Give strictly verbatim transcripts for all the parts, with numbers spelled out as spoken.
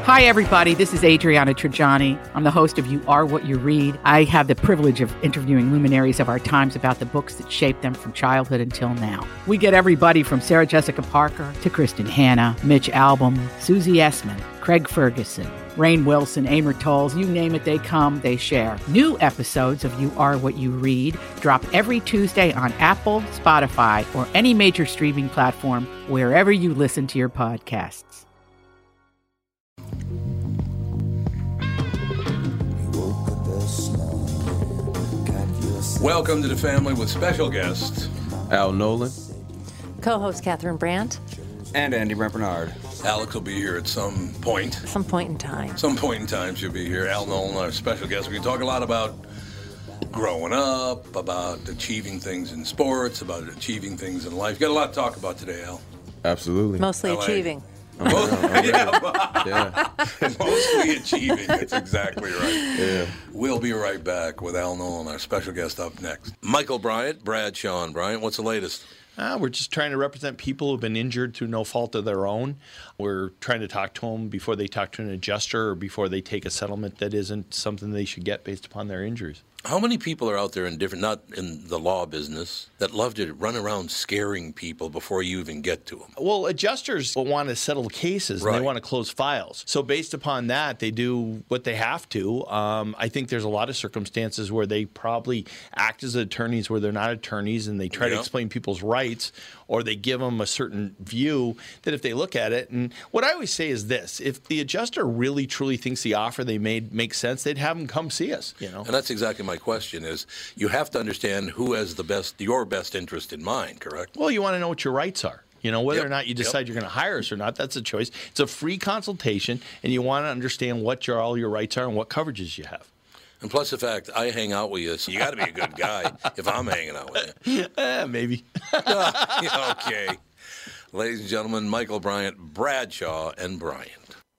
Hi, everybody. This is Adriana Trajani. I'm the host of You Are What You Read. I have the privilege of interviewing luminaries of our times about the books that shaped them from childhood until now. We get everybody from Sarah Jessica Parker to Kristen Hanna, Mitch Albom, Susie Essman, Craig Ferguson, Rainn Wilson, Amor Tolls, you name it, they come, they share. New episodes of You Are What You Read drop every Tuesday on Apple, Spotify, or any major streaming platform wherever you listen to your podcasts. Welcome to the family with special guest Al Nolan, co-host Catherine Brandt, and Andy Brent Bernard. Alex will be here at some point. Some point in time. Some point in time she'll be here. Al Nolan, our special guest. We can talk a lot about growing up, about achieving things in sports, about achieving things in life. You got a lot to talk about today, Al. Absolutely. Mostly L A. achieving. Oh, yeah, yeah. Mostly achieving. That's exactly right. Yeah. We'll be right back with Al Nolan, our special guest up next. Michael Bryant, Bradshaw and Bryant, what's the latest? Uh, we're just trying to represent people who've been injured through no fault of their own. We're trying to talk to them before they talk to an adjuster or before they take a settlement that isn't something they should get based upon their injuries. How many people are out there in different, not in the law business, that love to run around scaring people before you even get to them? Well, adjusters want to settle cases and Right. they want to close files. So based upon that, they do what they have to. Um, I think there's a lot of circumstances where they probably act as attorneys where they're not attorneys and they try Yeah. to explain people's rights, or they give them a certain view that if they look at it, and what I always say is this, if the adjuster really truly thinks the offer they made makes sense, they'd have them come see us, you know. And that's exactly my question is, you have to understand who has the best, your best interest in mind, correct? Well, you want to know what your rights are. You know, whether Yep. or not you decide Yep. you're going to hire us or not, that's a choice. It's a free consultation, and you want to understand what your all your rights are and what coverages you have. And plus the fact, I hang out with you, so you got to be a good guy if I'm hanging out with you. Eh, maybe. Okay. Ladies and gentlemen, Michael Bryant, Bradshaw and Bryant.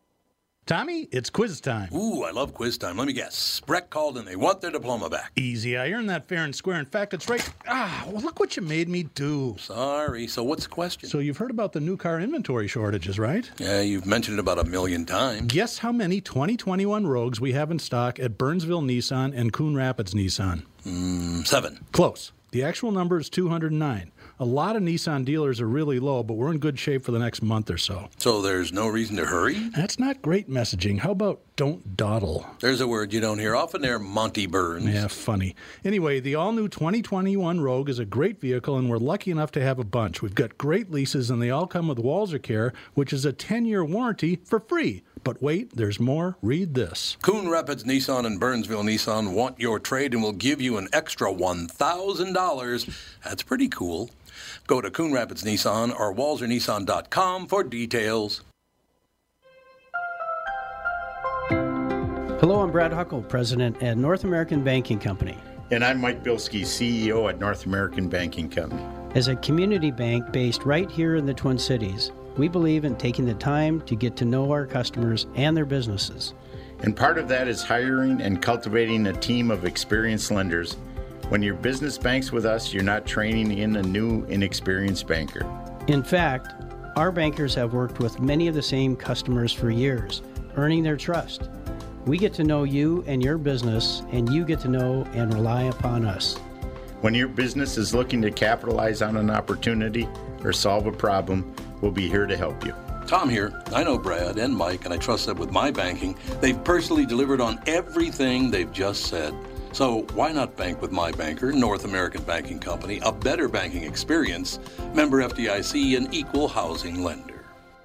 Tommy, it's quiz time. Ooh, I love quiz time. Let me guess. Breck called and they want their diploma back. Easy. I earned that fair and square. In fact, it's right. Ah, well, look what you made me do. Sorry. So what's the question? So you've heard about the new car inventory shortages, right? Yeah, you've mentioned it about a million times. Guess how many twenty twenty-one Rogues we have in stock at Burnsville Nissan and Coon Rapids Nissan? Mm, seven. Close. The actual number is two hundred nine. A lot of Nissan dealers are really low, but we're in good shape for the next month or so. So there's no reason to hurry? That's not great messaging. How about don't dawdle? There's a word you don't hear often there, Monty Burns. Yeah, funny. Anyway, the all-new twenty twenty-one Rogue is a great vehicle, and we're lucky enough to have a bunch. We've got great leases, and they all come with Walzer Care, which is a ten-year warranty for free. But wait, there's more. Read this. Coon Rapids Nissan and Burnsville Nissan want your trade and will give you an extra one thousand dollars. That's pretty cool. Go to Coon Rapids Nissan or walzer nissan dot com for details. Hello, I'm Brad Huckle, President at North American Banking Company. And I'm Mike Bilski, C E O at North American Banking Company. As a community bank based right here in the Twin Cities, we believe in taking the time to get to know our customers and their businesses. And part of that is hiring and cultivating a team of experienced lenders. When your business banks with us, you're not training in a new, inexperienced banker. In fact, our bankers have worked with many of the same customers for years, earning their trust. We get to know you and your business, and you get to know and rely upon us. When your business is looking to capitalize on an opportunity or solve a problem, we'll be here to help you. Tom here. I know Brad and Mike, and I trust that with my banking, they've personally delivered on everything they've just said. So why not bank with my banker, North American Banking Company, a better banking experience, member F D I C, and equal housing lender.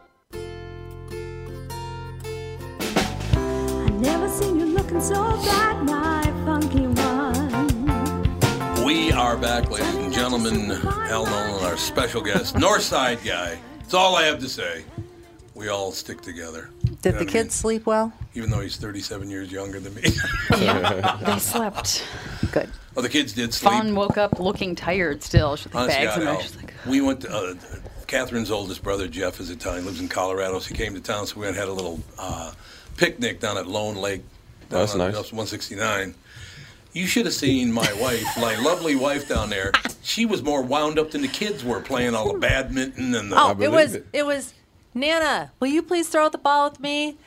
I never seen you looking so bad, my funky one. We are back, ladies and gentlemen. Al Nolan, our special guest, Northside guy. That's all I have to say. We all stick together. Did You know the what I kids mean? sleep well? Even though he's thirty-seven years younger than me. Yeah, they slept. Good. Oh, the kids did sleep. Fawn woke up looking tired still. She had Honest to bags God, in there. Al, She's like, we went to, uh, Catherine's oldest brother, Jeff, is Italian, lives in Colorado, so he came to town, so we went and had a little uh, picnic down at Lone Lake. Down That's on nice. one sixty-nine. You should have seen my wife, my lovely wife down there. She was more wound up than the kids were playing all the badminton and the... Oh, it was, it was, Nana, will you please throw the ball with me?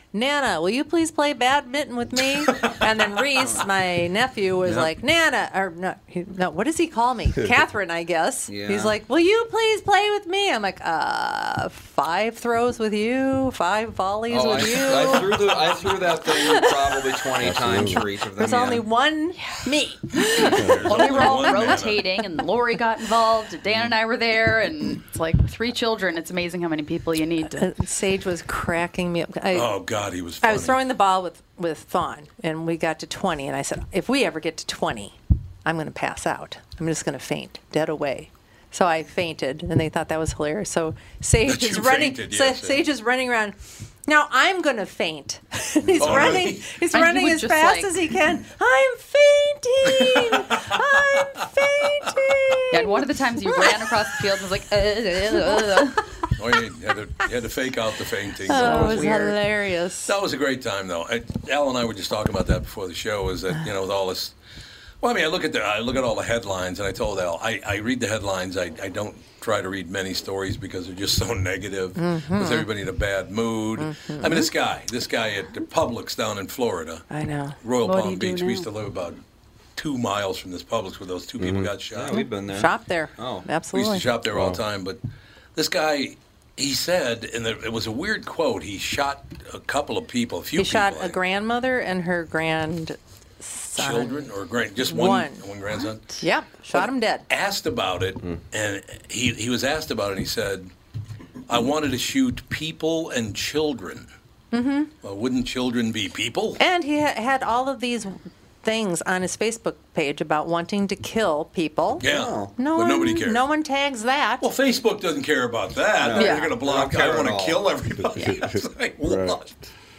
Nana, will you please play badminton with me? And then Reese, my nephew, was Yep. like, Nana, or no, he, no, what does he call me? Catherine, I guess. Yeah. He's like, will you please play with me? I'm like, uh, five throws with you, five volleys Oh, with I, you. I threw the I threw that thing probably twenty times for each of them. There's yeah. only one me. Well, we were all One man. rotating, and Lori got involved. and Dan and I were there, and it's like three children. It's amazing how many people you need to. Uh, Sage was cracking me up. I, Oh God, he was. Funny. I was throwing the ball with, with Fawn, and we got to twenty, and I said, if we ever get to twenty, I'm going to pass out. I'm just going to faint, dead away. So I fainted, and they thought that was hilarious. So Sage That is you running. fainted, Sa- yes, yeah. Sage is running around. Now I'm going to faint. he's Oh, running. really? He's And he running was as just fast like- as he can. I'm fainting. I'm fainting. Yeah, and one of the times you ran across the field and was like, uh, uh, uh. Oh, you had to, you had to fake out the fainting. Oh, it was weird. hilarious. That was a great time, though. I, Al and I were just talking about that before the show. Is that you know with all this? Well, I mean, I look at the I look at all the headlines, and I told Al I, I read the headlines. I, I don't try to read many stories because they're just so negative. Mm-hmm. Puts everybody in a bad mood. I mean, this guy, this guy at the Publix down in Florida, I know. Royal What do Palm you do Beach. We used to now? live about two miles from this Publix where those two people got shot. Yeah, we've been there. Shop there. Oh. We Absolutely. used to shop there all the time, but this guy, he said, and it was a weird quote. He shot a couple of people, a few He people, shot I a think. grandmother and her grandson. children or grand, just one, One. one grandson. Yep, shot him dead. Asked about it, and he he was asked about it. and He said, "I wanted to shoot people and children. Mm-hmm. Well, wouldn't children be people? And he ha- had all of these things on his Facebook page about wanting to kill people. Yeah, Oh. No but one, nobody cares. No one tags that. Well, Facebook doesn't care about that. No. They're Yeah. going to block. They don't I care want at to all. kill everybody. It's like, what? Right.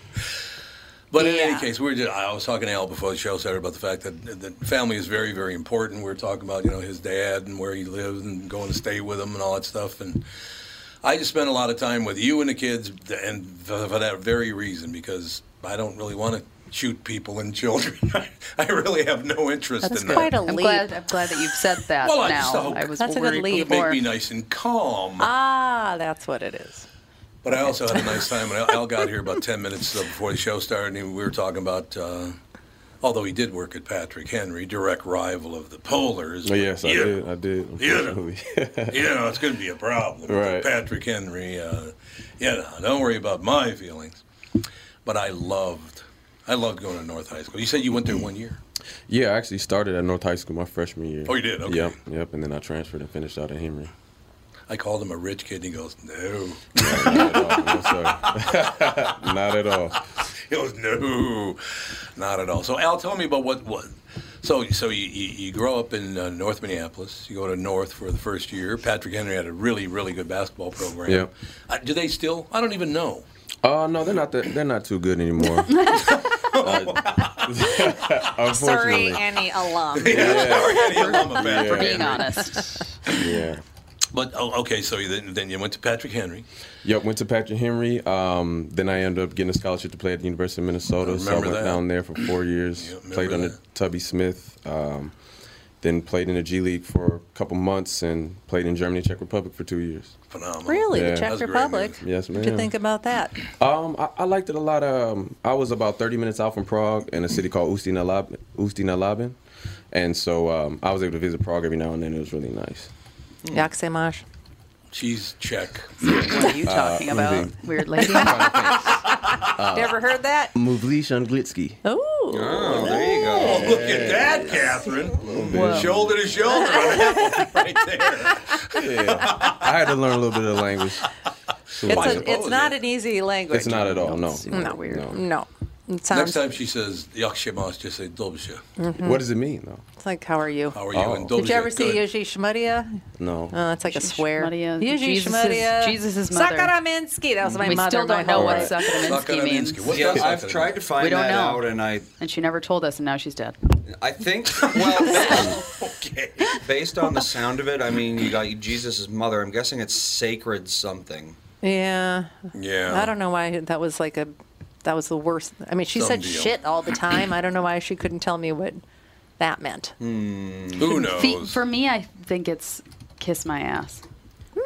But in any Yeah. case, we were just, I was talking to Al before the show started about the fact that, that family is very, very important. We were talking about, you know, his dad and where he lives and going to stay with him and all that stuff. And I just spent a lot of time with you and the kids, and for, for that very reason, because I don't really want to shoot people and children. I really have no interest That's in that. quite a I'm leap. glad. I'm glad that you've said that Well, I now. just hope- I was That's a good worried leap. Make before. me nice and calm. Ah, that's what it is. But I also had a nice time. When Al Al got here about ten minutes before the show started, and we were talking about, uh, although he did work at Patrick Henry, direct rival of the Polars. Oh, yes, I you- did. I did. You know, Unfortunately. you know, it's going to be a problem. Right. Patrick Henry, uh, you know, don't worry about my feelings. But I loved, I loved going to North High School. You said you went there one year. Yeah, I actually started at North High School my freshman year. Oh, you did? Okay. Yep, yep. And then I transferred and finished out at Henry. I called him a rich kid, and he goes, no. No, not at all. No, sir. Not at all. He goes, no, not at all. So, Al, tell me about what, what so so you, you, you grow up in uh, North Minneapolis. You go to North for the first year. Patrick Henry had a really, really good basketball program. Yep. Uh, do they still? I don't even know. Oh, uh, no, they're not. The, they're not too good anymore. uh, Sorry, unfortunately. any alum. Sorry, Eddie, alum of Patrick For being Henry. honest. Yeah. But, oh, okay, so you, then, then you went to Patrick Henry. Yep, went to Patrick Henry. Um, then I ended up getting a scholarship to play at the University of Minnesota. I So I remember went that. down there for four years. Yeah, remember played under that. Tubby Smith. Um, then played in the G League for a couple months and played in Germany and Czech Republic for two years. Phenomenal. Really, Yeah. the Czech That's great Republic. news. Yes, What'd you ma'am. think about that? Um, I, I liked it a lot. Um, I was about thirty minutes out from Prague in a city called Ústí nad Labem, Ústí nad Labem. And so um, I was able to visit Prague every now and then. It was really nice. Jak se máš? She's Czech. What are you talking Uh, about, moving. weird lady? you ever heard that? Muvlish Anglitsky. Ooh. Oh, there you Oh, go. look at that, Catherine. Whoa. Shoulder to shoulder on that one right there. Yeah. I had to learn a little bit of the language. It's, I a, suppose, it's not yeah. an easy language. It's not at all, no. Super weird. No. No. It Next sounds time she says Jak się masz, just say Dobře. What does it mean, though? it's like, how are you? How are you? Oh. And Did you ever Dobře, see good. Yuji Shmadia? No. Oh, it's like a swear. Shmadia. Yuji Jesus' Shmadia. Jesus' mother. Sakaraminski. That was my we mother. still my don't know whole what life. Sakaraminski means. Sakaraminski. What Yeah, does I've Sakaraminski tried to find We don't that know. out, and I, And she never told us, and now she's dead. I think, well, based, Okay. based on the sound of it, I mean, you got Jesus' mother. I'm guessing it's sacred something. Yeah. Yeah. I don't know why that was like a, that was the worst. I mean, she Some said deal. shit all the time. I don't know why she couldn't tell me what that meant. Who knows? Fe- For me, I think it's kiss my ass.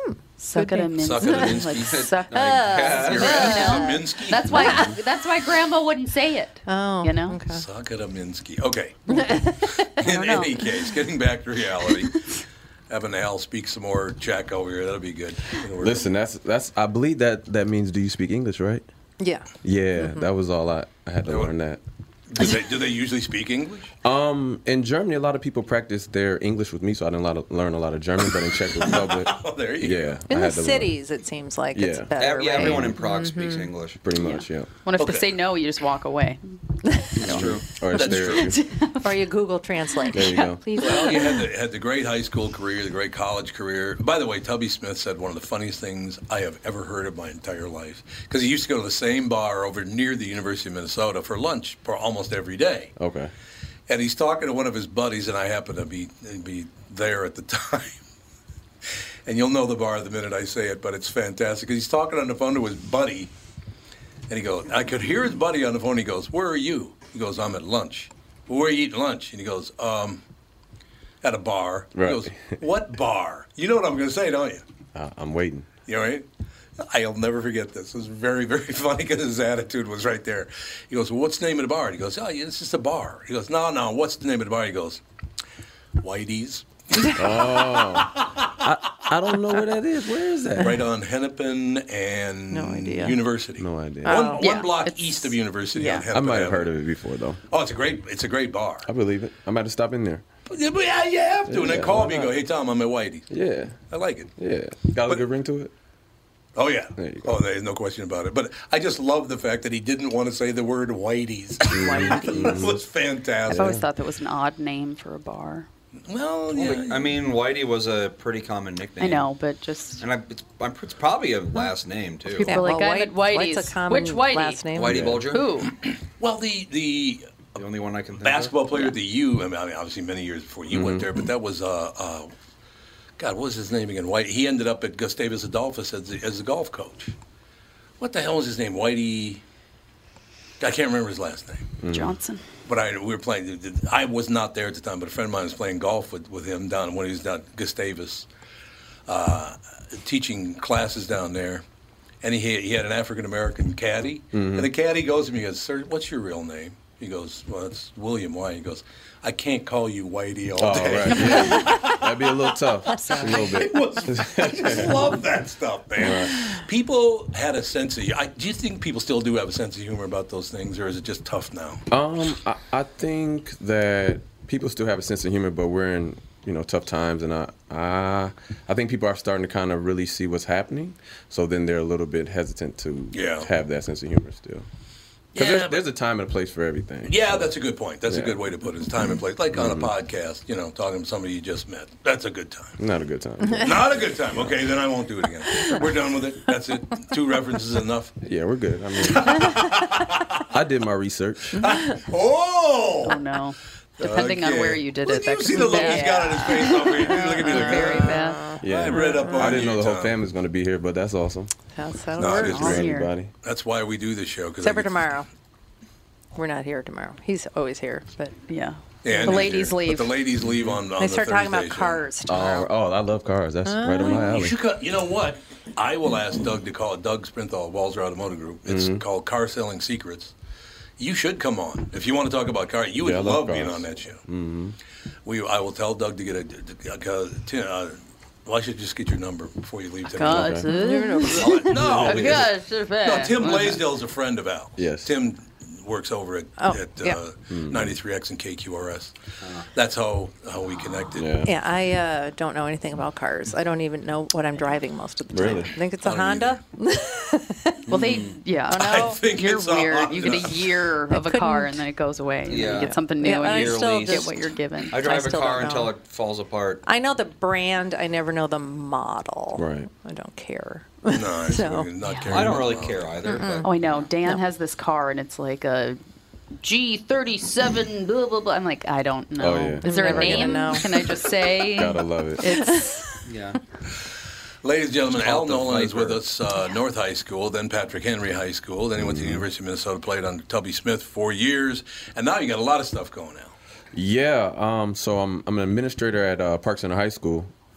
Suck it a Minsky. Suck it a Minsky. Like, suck I guess. you Your ass is a know? Minsky. That's why. That's why Grandma wouldn't say it. Oh, you know. okay. Suck it a Minsky. Okay. don't In know. any case, getting back to reality, having Al speak some more Czech over here, that'll be good. Listen, that's that's. I believe that that means. Do you speak English, right? Yeah. Yeah, that was all I. I had to That was- learn that. Do they, do they usually speak English? Um, in Germany, a lot of people practice their English with me, so I didn't lot of, learn a lot of German. But in Czech Republic, Oh, there you yeah, In I the had to learn. cities, it seems like it's Yeah. better. yeah, right? everyone in Prague speaks English. Pretty much, yeah. When if Okay. they say no, you just walk away. It's true. Or it's That's there. true. Or you Google Translate. There you go. Please. Well, you had the, had the great high school career, the great college career. By the way, Tubby Smith said one of the funniest things I have ever heard of my entire life. Because he used to go to the same bar over near the University of Minnesota for lunch for almost every day. Okay. And he's talking to one of his buddies, and I happen to be be there at the time. And you'll know the bar the minute I say it, but it's fantastic. 'Cause he's talking on the phone to his buddy, and he goes, I could hear his buddy on the phone. He goes, "Where are you?" He goes, "I'm at lunch." "Well, where are you eating lunch?" And he goes, um, "At a bar." Right. He goes, "What bar?" You know what I'm going to say, don't you? Uh, I'm waiting. You all right? I'll never forget this. It was very, very funny because his attitude was right there. He goes, "Well, what's the name of the bar?" And he goes, "Oh, yeah, it's just a bar." He goes, "No, no, what's the name of the bar?" He goes, "Whitey's." I, I don't know where that is. Where is that? Right on Hennepin and No idea. University. No idea. One, Oh. one Yeah, block it's- east of University yeah. on I Hennepin. might have heard Avenue. of it before, though. Oh, it's a great, it's a great bar. I believe it. I might have stopped in there. Yeah, but yeah, you have to. And Yeah, then call why me and not? go, "Hey, Tom, I'm at Whitey's." Yeah. I like it. Yeah. Got a But- good ring to it? Oh, yeah. There you go. Oh, there's no question about it. But I just love the fact that he didn't want to say the word Whitey's. That was fantastic. I've always thought that was an odd name for a bar. Well, yeah. I mean, Whitey was a pretty common nickname. I know, but just And I, it's, I'm, it's probably a last name, too. people are like, well, I'm at White- Whitey's. White's a common Which Whitey? last name. Whitey Bulger? Who? Well, the the The only one I can think basketball of. player at the U. I mean, I mean, obviously many years before you went there, but that was uh, uh, God. What was his name again? White. He ended up at Gustavus Adolphus as the, as the golf coach. What the hell was his name? Whitey. I can't remember his last name. Johnson. But I we were playing. I was not there at the time, but a friend of mine was playing golf with, with him down when he was down at Gustavus, uh, teaching classes down there. And he he had an African American caddy, and the caddy goes to me and goes, "Sir, what's your real name?" He goes, "Well, it's William White." He goes, "I can't call you Whitey all Oh, day." right. Yeah. That'd be a little tough. Just a little bit. It was, I just love that stuff, man. People had a sense of. I, do you think people still do have a sense of humor about those things, or is it just tough now? Um, I, I think that people still have a sense of humor, but we're in, you know, tough times, and I, I, I think people are starting to kind of really see what's happening. So then they're a little bit hesitant to Yeah. have that sense of humor still. Because Yeah, there's, there's a time and a place for everything. Yeah, that's a good point. That's a Yeah. good way to put it. It's time and place. Like on a podcast, you know, talking to somebody you just met. That's a good time. Not a good time. Not a good time. Okay, then I won't do it again. We're done with it. That's it. Two references enough. Yeah, we're good. I mean, I did my research. Oh! Oh no. Depending on Okay. where you did Well, it, that you could see be the look bad. he's got on his face over here. Look at me. Look Very at bad. Yeah, I read up on I didn't know you, the whole Tom. family's going to be here, but that's awesome. That's how it No, it works. is For All here. everybody. That's why we do this show. 'Cause Except I for get- tomorrow. We're not here tomorrow. He's always here, but Yeah. Yeah, The and ladies but leave. the ladies leave on, on they the start talking Thursday about show. cars Oh, tomorrow. oh, I love cars. That's right on my You alley. should cut. You know what? I will ask Doug to call it. Doug Sprinthal, Walzer Automotive Group. It's Mm-hmm. called Car Selling Secrets. You should come on if you want to talk about cars. You would Yeah, I love, love being cars. on that show. Mm-hmm. We, I will tell Doug to get a. Uh, Tim, uh, well, I should just get your number before you leave today. God. No, Okay. because- Yes, no, Tim Blaisdell is a friend of Al. Yes. Tim works over at, Oh, at yeah. uh, ninety-three X and K Q R S. That's how how we connected. Yeah. Yeah, I uh, don't know anything about cars. I don't even know what I'm driving most of the time. Really? I think it's a I don't Honda. Well, they, yeah. I think You're it's a weird. You get a Honda. year of a couldn't- car and then it goes away. And then Yeah. you get something new Yeah, I and you still get just- what you're given. I drive a still car don't until know. it falls apart. I know the brand. I never know the model. Right. I don't care. No, I So- not caring I don't about really that. care either. But Oh, I know. Dan has this car and it's like a G thirty-seven, blah, blah, blah. I'm like, I don't know. Oh, yeah. Is there I'm a never gonna name? know. Can I just say? Gotta love it. It's yeah. Ladies and gentlemen, It's Al called the Nolan is Viper. with us, uh, North High School, then Patrick Henry High School, then he went to the University of Minnesota, played under Tubby Smith for four years, and now you got a lot of stuff going, Al. Yeah. Um. So I'm I'm an administrator at uh, Park Center High School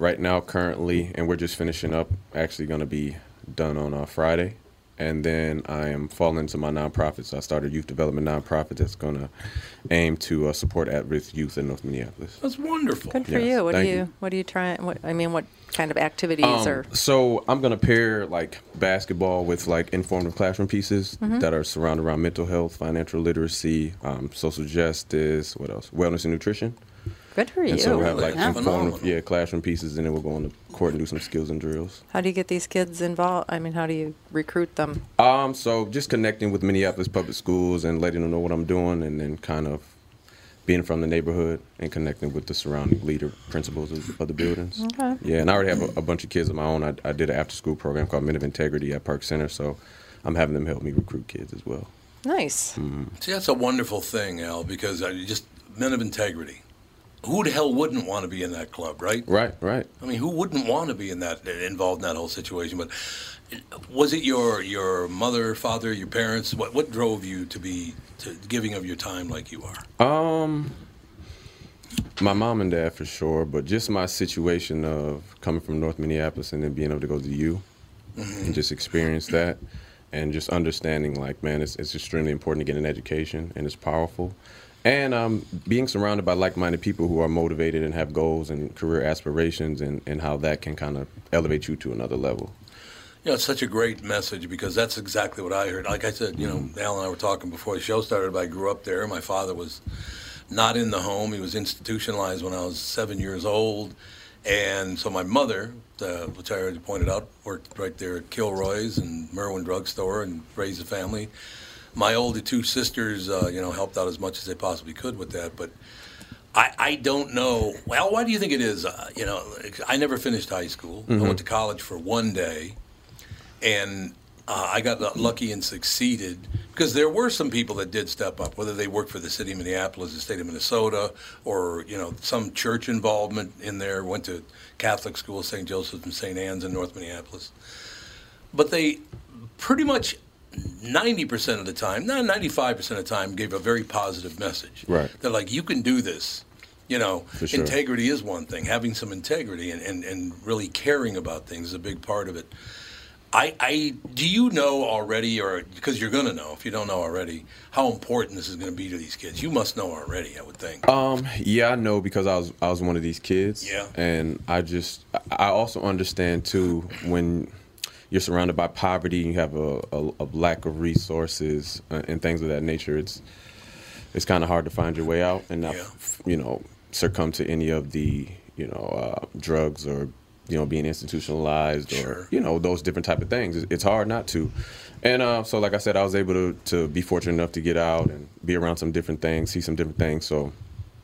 right now, currently, and we're just finishing up, actually going to be done on uh, Friday. And then I am falling into my nonprofits. I started a youth development nonprofit that's going to aim to uh, support at-risk youth in North Minneapolis. That's wonderful. Good for Yes, you. What do thank you, you. What are you trying? What I mean, what kind of activities Um, or? So I'm going to pair like basketball with like informative classroom pieces Mhm. that are surrounded around mental health, financial literacy, um, social justice, what else? Wellness and nutrition. Good for you. And so we'll have like Yeah. informative, yeah, classroom pieces, and then we'll go on the court and do some skills and drills. How do you get these kids involved? I mean, how do you recruit them? Um, so just connecting with Minneapolis public schools and letting them know what I'm doing, and then kind of being from the neighborhood and connecting with the surrounding leader principals of, of the buildings. Okay. Yeah, and I already have a, a bunch of kids of my own. I, I did an after-school program called Men of Integrity at Park Center, so I'm having them help me recruit kids as well. Nice. Mm. See, that's a wonderful thing, Al, because I just men of integrity. Who the hell wouldn't want to be in that club, right? Right, right. I mean, who wouldn't want to be in that involved in that whole situation? But was it your your mother, father, your parents? What what drove you to be to giving of your time like you are? Um, my mom and dad for sure, but just my situation of coming from North Minneapolis and then being able to go to U Mhm. and just experience that, and just understanding like, man, it's it's extremely important to get an education, and it's powerful. And um, being surrounded by like-minded people who are motivated and have goals and career aspirations, and, and how that can kind of elevate you to another level. You know, it's such a great message because that's exactly what I heard. Like I said, you know, Al and I were talking before the show started, but I grew up there. My father was not in the home. He was institutionalized when I was seven years old. And so my mother, uh, which I already pointed out, worked right there at Kilroy's and Merwin Drug Store and raised a family. My older two sisters, uh, you know, helped out as much as they possibly could with that. But I, I don't know. Well, why do you think it is? Uh, you know, I never finished high school. Mhm. I went to college for one day, and uh, I got lucky and succeeded because there were some people that did step up, whether they worked for the city of Minneapolis, the state of Minnesota, or, you know, some church involvement in there. Went to Catholic school, Saint Joseph's and Saint Anne's in North Minneapolis. But they pretty much ninety percent of the time, not ninety-five percent of the time, gave a very positive message. Right. They're like, you can do this. You know, For sure. integrity is one thing. Having some integrity and, and, and really caring about things is a big part of it. I, I do you know already, or because you're going to know if you don't know already, how important this is going to be to these kids? You must know already, I would think. Um, yeah, I know because I was I was one of these kids. Yeah. And I just I also understand too when you're surrounded by poverty, you have a, a, a lack of resources uh, and things of that nature. It's it's kind of hard to find your way out and not, you know, succumb to any of the, you know, uh, drugs or, you know, being institutionalized or, you know, those different type of things. It's- It's hard not to. And uh, so, like I said, I was able to, to be fortunate enough to get out and be around some different things, see some different things. So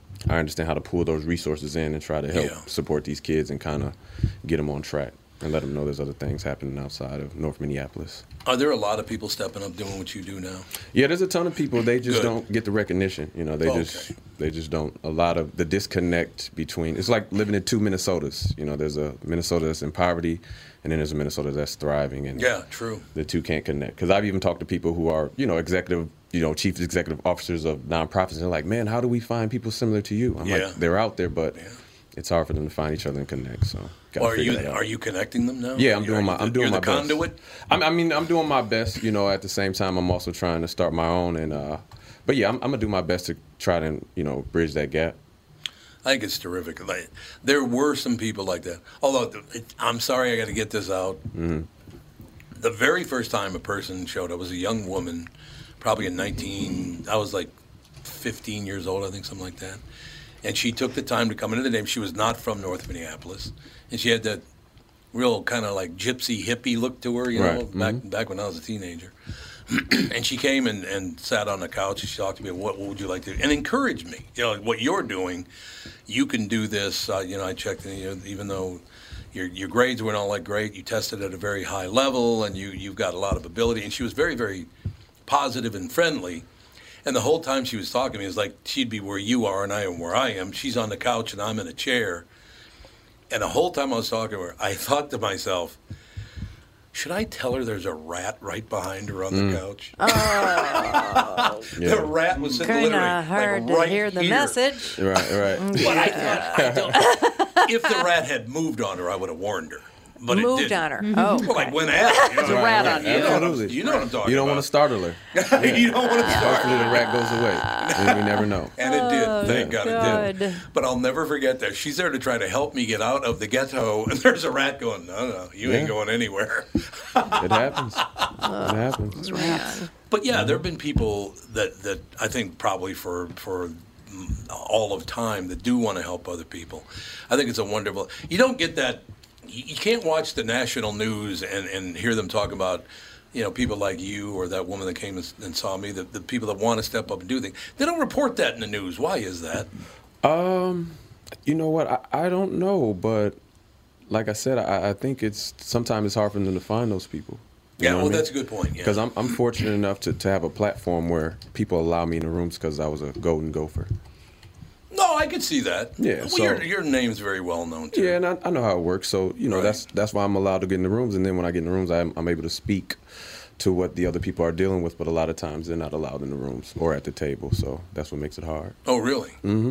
I understand how to pull those resources in and try to help Yeah. support these kids and kind of get them on track and let them know there's other things happening outside of North Minneapolis. Are there a lot of people stepping up doing what you do now? Yeah, there's a ton of people. They just Good. don't get the recognition. You know, they Okay. just they just don't. A lot of the disconnect between. It's like living in two Minnesotas. You know, there's a Minnesota that's in poverty, and then there's a Minnesota that's thriving. And Yeah, true. the two can't connect. Because I've even talked to people who are, you know, executive, you know, chief executive officers of nonprofits, and they're like, man, how do we find people similar to you? I'm Yeah. like, they're out there, but it's hard for them to find each other and connect. So, gotta Or are figure you that out. are you connecting them now? Yeah, I'm You're- doing my I'm doing you're my the best. conduit. I'm, I mean, I'm doing my best. You know, at the same time, I'm also trying to start my own. And uh, but yeah, I'm, I'm gonna do my best to try to you know bridge that gap. I think it's terrific. Like, there were some people like that. Although it, I'm sorry, I got to get this out. Mm-hmm. The very first time a person showed up was a young woman, probably in nineteen. I was like fifteen years old, I think, something like that. And she took the time to come into the name. She was not from North Minneapolis, and she had that real kind of like gypsy hippie look to her, you know, Right. back Mhm. back when I was a teenager. And she came and, and sat on the couch and she talked to me, what, what would you like to do? And encouraged me. You know, what you're doing, you can do this. Uh, you know, I checked, and, you know, even though your your grades weren't all that great, you tested at a very high level and you, you've got a lot of ability. And she was very, very positive and friendly. And the whole time she was talking to me, it was like she'd be where you are and I am where I am. She's on the couch and I'm in a chair. And the whole time I was talking to her, I thought to myself, should I tell her there's a rat right behind her on the Mm. couch? Oh. The rat was sitting Kind literally of hard like to right hear the here. message. Right, right. But I thought, I don't, if the rat had moved on her, I would have warned her. But Moved it didn't. on her. Oh, Well, like went at her. You know There's a what rat I on mean? you. You know what I'm- Absolutely. You know what I'm talking You don't about. want to startle her. You don't want to start. Hopefully the rat goes away. And we never know. And it did. Thank Oh, God it God. did. But I'll never forget that. She's there to try to help me get out of the ghetto, and there's a rat going, no, no, you ain't Yeah. going anywhere. It happens. It happens. man. But yeah, there have been people that, that I think probably for for all of time that do want to help other people. I think it's a wonderful. You don't get that. You you can't watch the national news and, and hear them talk about, you know, people like you or that woman that came and, and saw me. The, the people that want to step up and do things. They don't report that in the news. Why is that? Um, you know what? I, I don't know, but like I said, I, I think it's sometimes it's hard for them to find those people. You Yeah, know what well, I mean? that's a good point. Yeah. Because I'm I'm fortunate enough to, to have a platform where people allow me in the rooms because I was a golden gopher. No, I could see that. Yeah, Well, so- your, your name's very well known too. Yeah, and I, I know how it works. So you know Right. that's that's why I'm allowed to get in the rooms, and then when I get in the rooms, I'm, I'm able to speak to what the other people are dealing with. But a lot of times they're not allowed in the rooms or at the table, so that's what makes it hard. Oh, really? Mm-hmm.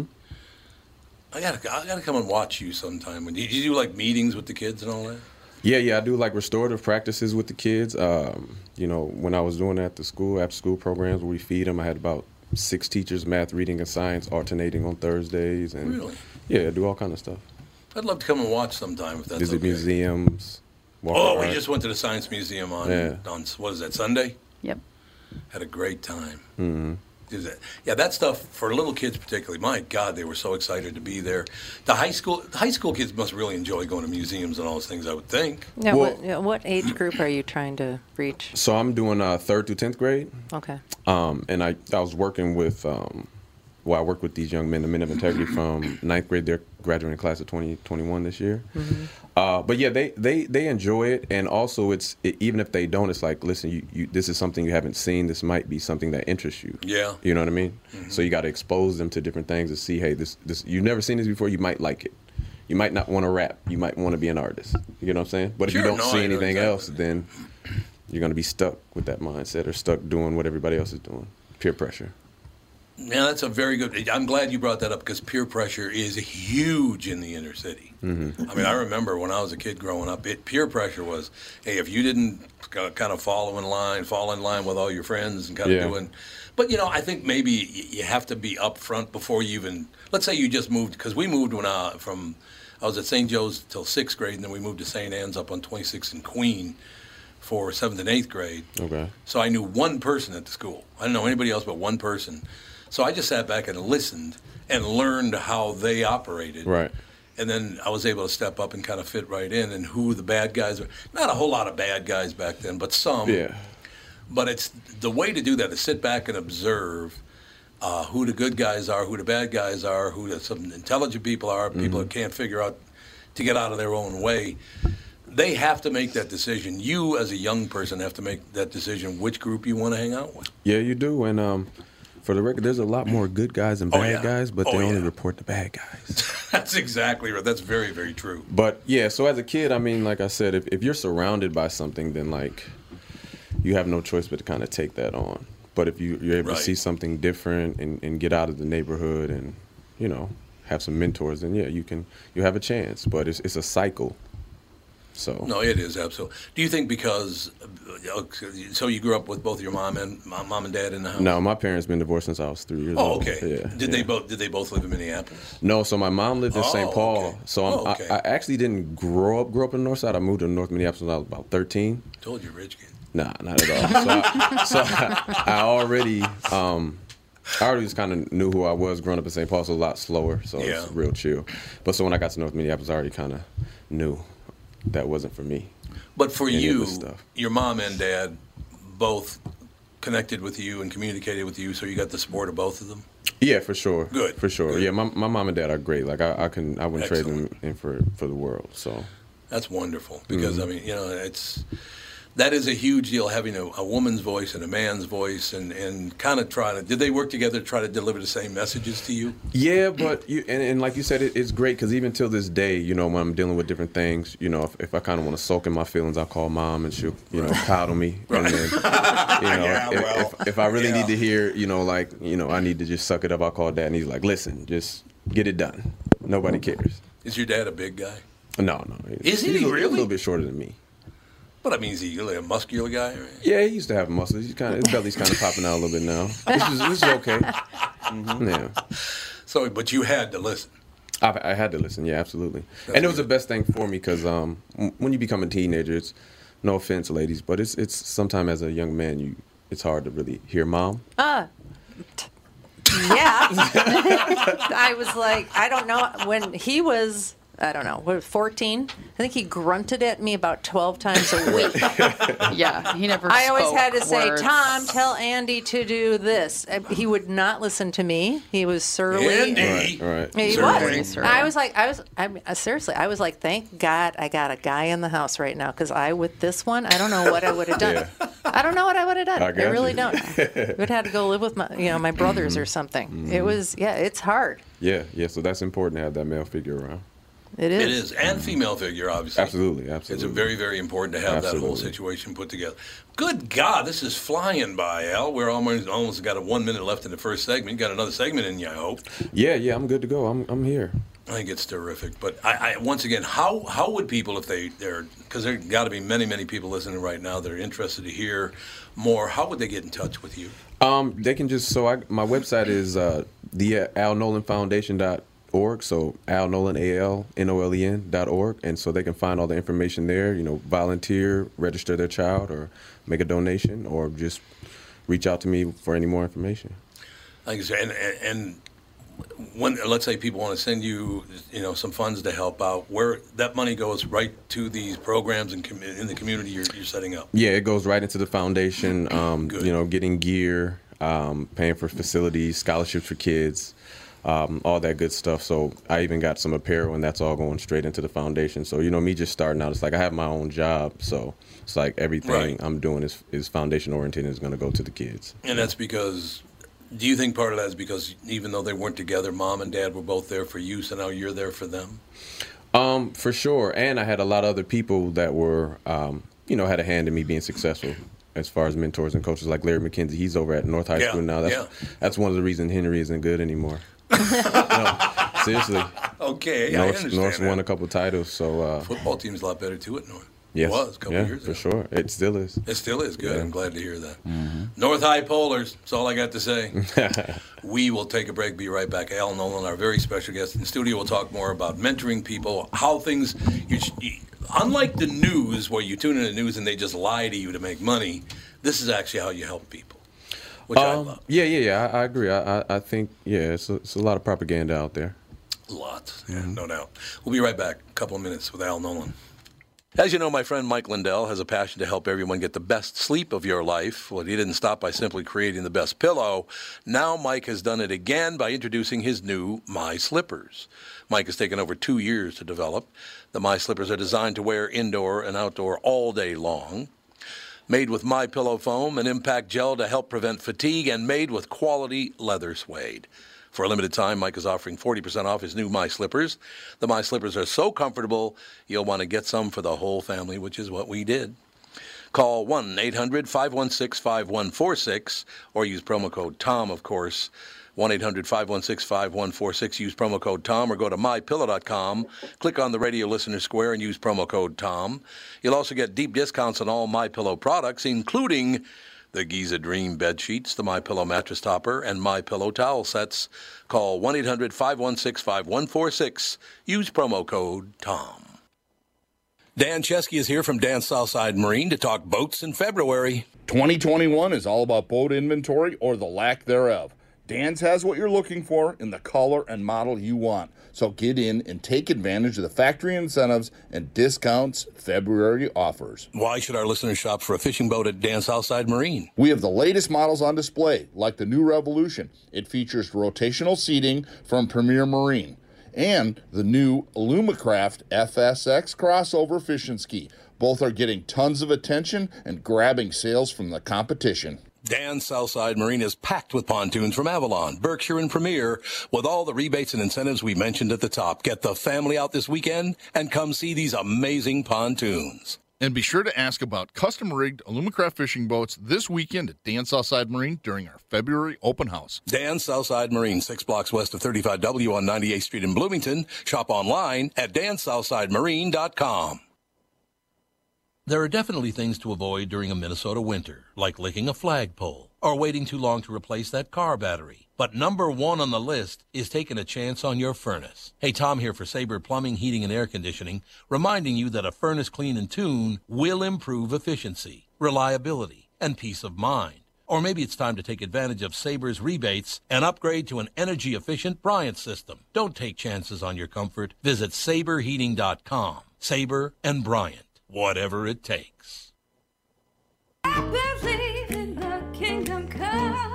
I gotta, I gotta come and watch you sometime. Did you do like meetings with the kids and all that? Yeah, yeah, I do like restorative practices with the kids. Um, you know, when I was doing that at the school, after school programs where we feed them, I had about six teachers, math, reading, and science, alternating on Thursdays. And Really? yeah, I do all kind of stuff. I'd love to come and watch sometime if that's Visit okay. museums. walk Oh, we around. just went to the Science Museum on, Yeah. on what is that, Sunday? Yep. Had a great time. Mm-hmm. Is that, yeah, that stuff for little kids particularly. My God, they were so excited to be there. The high school the high school kids must really enjoy going to museums and all those things, I would think. Now, Well- what, you know, what age group are you trying to reach? So I'm doing uh, third through tenth grade. Okay. Um, and I, I was working with, um, well, I work with these young men, the men of integrity from ninth grade. They're graduating class of twenty twenty-one this year. Mm-hmm. Uh, but yeah, they, they, they enjoy it. And also it's, it, even if they don't, it's like, listen, you, you, this is something you haven't seen. This might be something that interests you. Yeah. You know what I mean? Mm-hmm. So you got to expose them to different things to see, hey, this, this, you've never seen this before. You might like it. You might not want to rap. You might want to be an artist. You know what I'm saying? But Sure, if you don't no, see I know anything exactly. else, then you're going to be stuck with that mindset or stuck doing what everybody else is doing. Peer pressure. Yeah, that's a very good. I'm glad you brought that up because peer pressure is huge in the inner city. Mm-hmm. I mean, I remember when I was a kid growing up, it, peer pressure was, hey, if you didn't kind of follow in line, fall in line with all your friends and kind of Yeah. doing. But, you know, I think maybe y- you have to be upfront before you even, let's say you just moved, because we moved when I, from, I was at Saint Joe's till sixth grade, and then we moved to Saint Anne's up on twenty-sixth and Queen for seventh and eighth grade. Okay. So I knew one person at the school. I didn't know anybody else but one person. So I just sat back and listened and learned how they operated. Right. And then I was able to step up and kind of fit right in and who the bad guys were. Not a whole lot of bad guys back then, but some. Yeah. But it's the way to do that is sit back and observe uh, who the good guys are, who the bad guys are, who the, some intelligent people are, people that can't figure out to get out of their own way. They have to make that decision. You, as a young person, have to make that decision which group you want to hang out with. Yeah, you do. And um, for the record, there's a lot more good guys and Oh, bad yeah. guys, but Oh, they only yeah. report the bad guys. That's exactly right. That's very, very true. But yeah, so as a kid, I mean, like I said, if, if you're surrounded by something, then like you have no choice but to kind of take that on. But if you, you're able Right. to see something different and, and get out of the neighborhood and, you know, have some mentors, then yeah, you can, you have a chance. But it's, it's a cycle. So No, it is absolutely. Do you think because uh, so you grew up with both your mom and mom and dad in the house? no, my parents been divorced since I was three years Oh, old. okay. Yeah, did yeah. they both did they both live in Minneapolis? No, so my mom lived in Oh, Saint Paul. okay. So I'm, Oh, okay. I, I actually didn't grow up grow up in the North Side. I moved to North Minneapolis when I was about thirteen. Told you, rich kid. Nah, not at all. So, I, so I, I already, um, I already just kind of knew who I was growing up in Saint Paul. So a lot slower, so Yeah. it's real chill. But so when I got to North Minneapolis, I already kind of knew that wasn't for me. But for Any of you, this stuff. your mom and dad both connected with you and communicated with you, so you got the support of both of them. Yeah, for sure. Good, for sure. good. Yeah, my my mom and dad are great. Like I, I can I wouldn't trade Excellent. them in for for the world. So That's wonderful because Mm-hmm. I mean, you know, it's that is a huge deal having a, a woman's voice and a man's voice, and, and kind of trying to. Did they work together to try to deliver the same messages to you? yeah, but you and, and like you said, it, it's great because even till this day, you know, when I'm dealing with different things, you know, if, if I kind of want to soak in my feelings, I'll call mom and she'll, you know, coddle me. And then, you know, Yeah, if, well, if, if I really yeah. need to hear, you know, like, you know, I need to just suck it up, I'll call dad and he's like, listen, just get it done. Nobody cares. Is your dad a big guy? No, no. Is he he's a, really? He's a little bit shorter than me. But I mean, is he really a muscular guy? Or? Yeah, he used to have muscles. He's kind of his belly's kind of popping out a little bit now. This is this is okay. Mm-hmm. Yeah. So, but you had to listen. I, I had to listen. Yeah, absolutely. That's and it was good. the best thing for me because um, when you become a teenager, it's no offense, ladies, but it's it's sometimes as a young man, you it's hard to really hear mom. Uh, t- yeah. I was like, I don't know. When he was, I don't know, what, fourteen? I think he grunted at me about twelve times a week. Yeah, he never I always spoke had to say, words. Tom, tell Andy to do this. Uh, He would not listen to me. He was surly. Andy. Right, right. He Surly. was. I was like, I was, I mean, uh, seriously, I was like, thank God I got a guy in the house right now because I, with this one, I don't know what I would have done. Yeah. I don't know what I would have done. I I, got really you. don't. I would have to go live with my, you know, my brothers or something. It was, yeah, it's hard. Yeah, yeah. So that's important to have that male figure around. It is. It is, and female figure, obviously. Absolutely, absolutely. It's a very, very important to have that whole Absolutely. situation put together. Good God, this is flying by, Al. We're almost almost got a one minute left in the first segment. Got another segment in you, I hope. Yeah, yeah. I'm good to go. I'm I'm here. I think it's terrific. But I, I once again, how how would people, if they they're because there got to be many many people listening right now that are interested to hear more. How would they get in touch with you? Um, they can just so I my website is uh, the Al Nolan Foundation dot org. So Al Nolan, A L N O L E N dot org, and so they can find all the information there. You know, volunteer, register their child, or make a donation, or just reach out to me for any more information. Like I said, and, and, and when let's say people want to send you, you know, some funds to help out, where that money goes right to these programs and com- in the community you're, you're setting up. Yeah, it goes right into the foundation. Um, Good. you know, getting gear, um, paying for facilities, scholarships for kids. Um, all that good stuff. So I even got some apparel, and that's all going straight into the foundation. So, you know, me just starting out, it's like I have my own job. So it's like everything Right. I'm doing is, is foundation oriented and is going to go to the kids. And that's because, do you think part of that is because even though they weren't together, mom and dad were both there for you, so now you're there for them? Um, for sure. And I had a lot of other people that were, um, you know, had a hand in me being successful. As far as mentors and coaches like Larry McKenzie, he's over at North High Yeah, School now. That's, yeah. that's one of the reasons Henry isn't good anymore. No, seriously. Okay, I North, understand North's that. won a couple titles, so uh, Football team's a lot better too at North. yes, It was a couple yeah, years for ago. sure. It still is. It still is good. Yeah. I'm glad to hear that. Mm-hmm. North High Polars. That's all I got to say. We will take a break. Be right back. Al Nolan, our very special guest in the studio, will talk more about mentoring people, how things. You, you, unlike the news, where you tune in the news and they just lie to you to make money, this is actually how you help people, which I Um, love. yeah, yeah, yeah. I, I agree. I, I, I think yeah, it's a, it's a lot of propaganda out there. Lots, yeah, no doubt. We'll be right back. A couple of minutes with Al Nolan. As you know, my friend Mike Lindell has a passion to help everyone get the best sleep of your life. Well, he didn't stop by simply creating the best pillow. Now Mike has done it again by introducing his new My Slippers. Mike has taken over two years to develop. The My Slippers are designed to wear indoor and outdoor all day long. Made with My Pillow foam and impact gel to help prevent fatigue, and made with quality leather suede. For a limited time, Mike is offering forty percent off his new My Slippers. The My Slippers are so comfortable, you'll want to get some for the whole family, which is what we did. Call one eight hundred five one six five one four six or use promo code TOM, of course. one eight hundred five one six five one four six. Use promo code TOM, or go to my pillow dot com. Click on the radio listener square and use promo code TOM. You'll also get deep discounts on all MyPillow products, including the Giza Dream bed sheets, the MyPillow mattress topper, and MyPillow towel sets. Call one eight hundred five one six five one four six. Use promo code TOM. Dan Chesky is here from Dan's Southside Marine to talk boats in February. twenty twenty-one is all about boat inventory or the lack thereof. Dan's has what you're looking for in the color and model you want. So get in and take advantage of the factory incentives and discounts February offers. Why should our listeners shop for a fishing boat at Dan Southside Marine? We have the latest models on display, like the new Revolution. It features rotational seating from Premier Marine. And the new Alumacraft F S X crossover fishing ski. Both are getting tons of attention and grabbing sales from the competition. Dan Southside Marine is packed with pontoons from Avalon, Berkshire, and Premier, with all the rebates and incentives we mentioned at the top. Get the family out this weekend and come see these amazing pontoons. And be sure to ask about custom-rigged Alumacraft fishing boats this weekend at Dan Southside Marine during our February open house. Dan Southside Marine, six blocks west of thirty-five W on ninety-eighth Street in Bloomington. Shop online at dan southside marine dot com. There are definitely things to avoid during a Minnesota winter, like licking a flagpole or waiting too long to replace that car battery. But number one on the list is taking a chance on your furnace. Hey, Tom here for Sabre Plumbing, Heating, and Air Conditioning, reminding you that a furnace clean and tune will improve efficiency, reliability, and peace of mind. Or maybe it's time to take advantage of Sabre's rebates and upgrade to an energy-efficient Bryant system. Don't take chances on your comfort. Visit sabre heating dot com. Sabre and Bryant, whatever it takes. I believe in the kingdom come.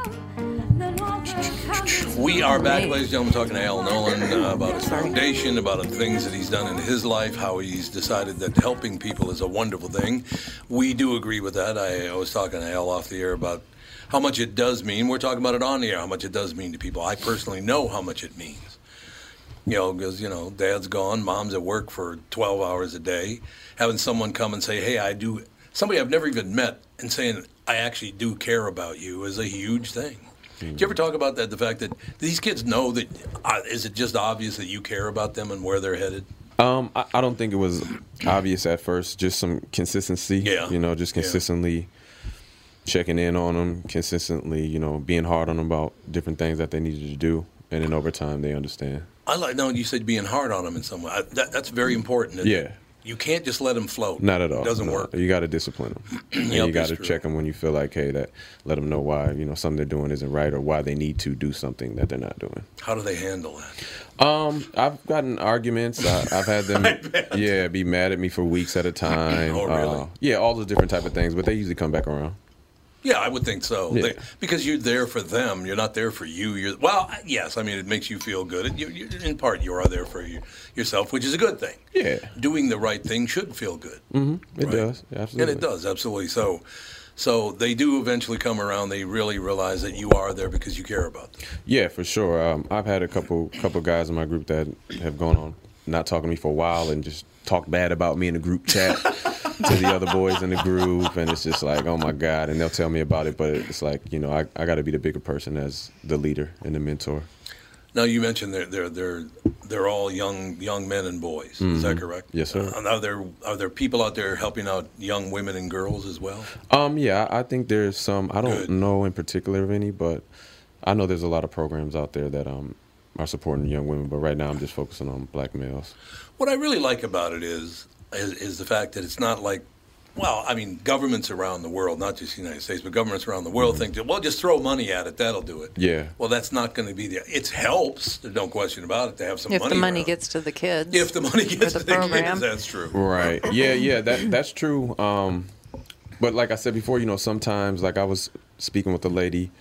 We are back, ladies and gentlemen, talking to Al Nolan uh, about his foundation, about the things that he's done in his life, how he's decided that helping people is a wonderful thing. We do agree with that. I, I was talking to Al off the air about how much it does mean. We're talking about it on the air, how much it does mean to people. I personally know how much it means. You know, because, you know, dad's gone, mom's at work for twelve hours a day. Having someone come and say, hey, I do, somebody I've never even met, and saying, I actually do care about you is a huge thing. Did you ever talk about that, the fact that these kids know that, uh, is it just obvious that you care about them and where they're headed? Um, I, I don't think it was obvious at first, just some consistency. Yeah. You know, just consistently yeah. checking in on them, consistently, you know, being hard on them about different things that they needed to do. And then over time, they understand. I like, no, you said being hard on them in some way. I, that, that's very important. Isn't yeah. it? You can't just let them float. Not at all. It doesn't no. work. You got to discipline them. And yep, you got to true. check them when you feel like, hey, that let them know why, you know, something they're doing isn't right or why they need to do something that they're not doing. How do they handle that? Um, I've gotten arguments. I, I've had them, yeah, be mad at me for weeks at a time. Oh, really? Uh, yeah, all those different type of things, but they usually come back around. Yeah, I would think so. Yeah. They, because you're there for them. You're not there for you. You're well, yes. I mean, it makes you feel good. It, you, you, in part, you are there for you, yourself, which is a good thing. Yeah. Doing the right thing should feel good. Mm-hmm. It right? does, absolutely. And it does, absolutely. So, so they do eventually come around. They really realize that you are there because you care about them. Yeah, for sure. Um, I've had a couple couple guys in my group that have gone on not talking to me for a while and just talk bad about me in the group chat to the other boys in the group, and it's just like, oh my God, and they'll tell me about it, but it's like, you know, I, I got to be the bigger person as the leader and the mentor. Now, you mentioned they're they're they're they're all young young men and boys. Mm-hmm. Is that correct? Yes, sir. Uh, are there are there people out there helping out young women and girls as well? Um, yeah, I think there's some. I don't Good. know in particular of any, but I know there's a lot of programs out there that um are supporting young women. But right now, I'm just focusing on black males. What I really like about it is, is is the fact that it's not like, well, I mean, governments around the world, not just the United States, but governments around the world think, well, just throw money at it, that'll do it. Yeah. Well, that's not going to be the. It helps. There's no question about it to have some if money. the money around. gets to the kids. If the money gets the to the program. kids, that's true. Right. Yeah, yeah, that that's true. Um, but like I said before, you know, sometimes, like I was speaking with a lady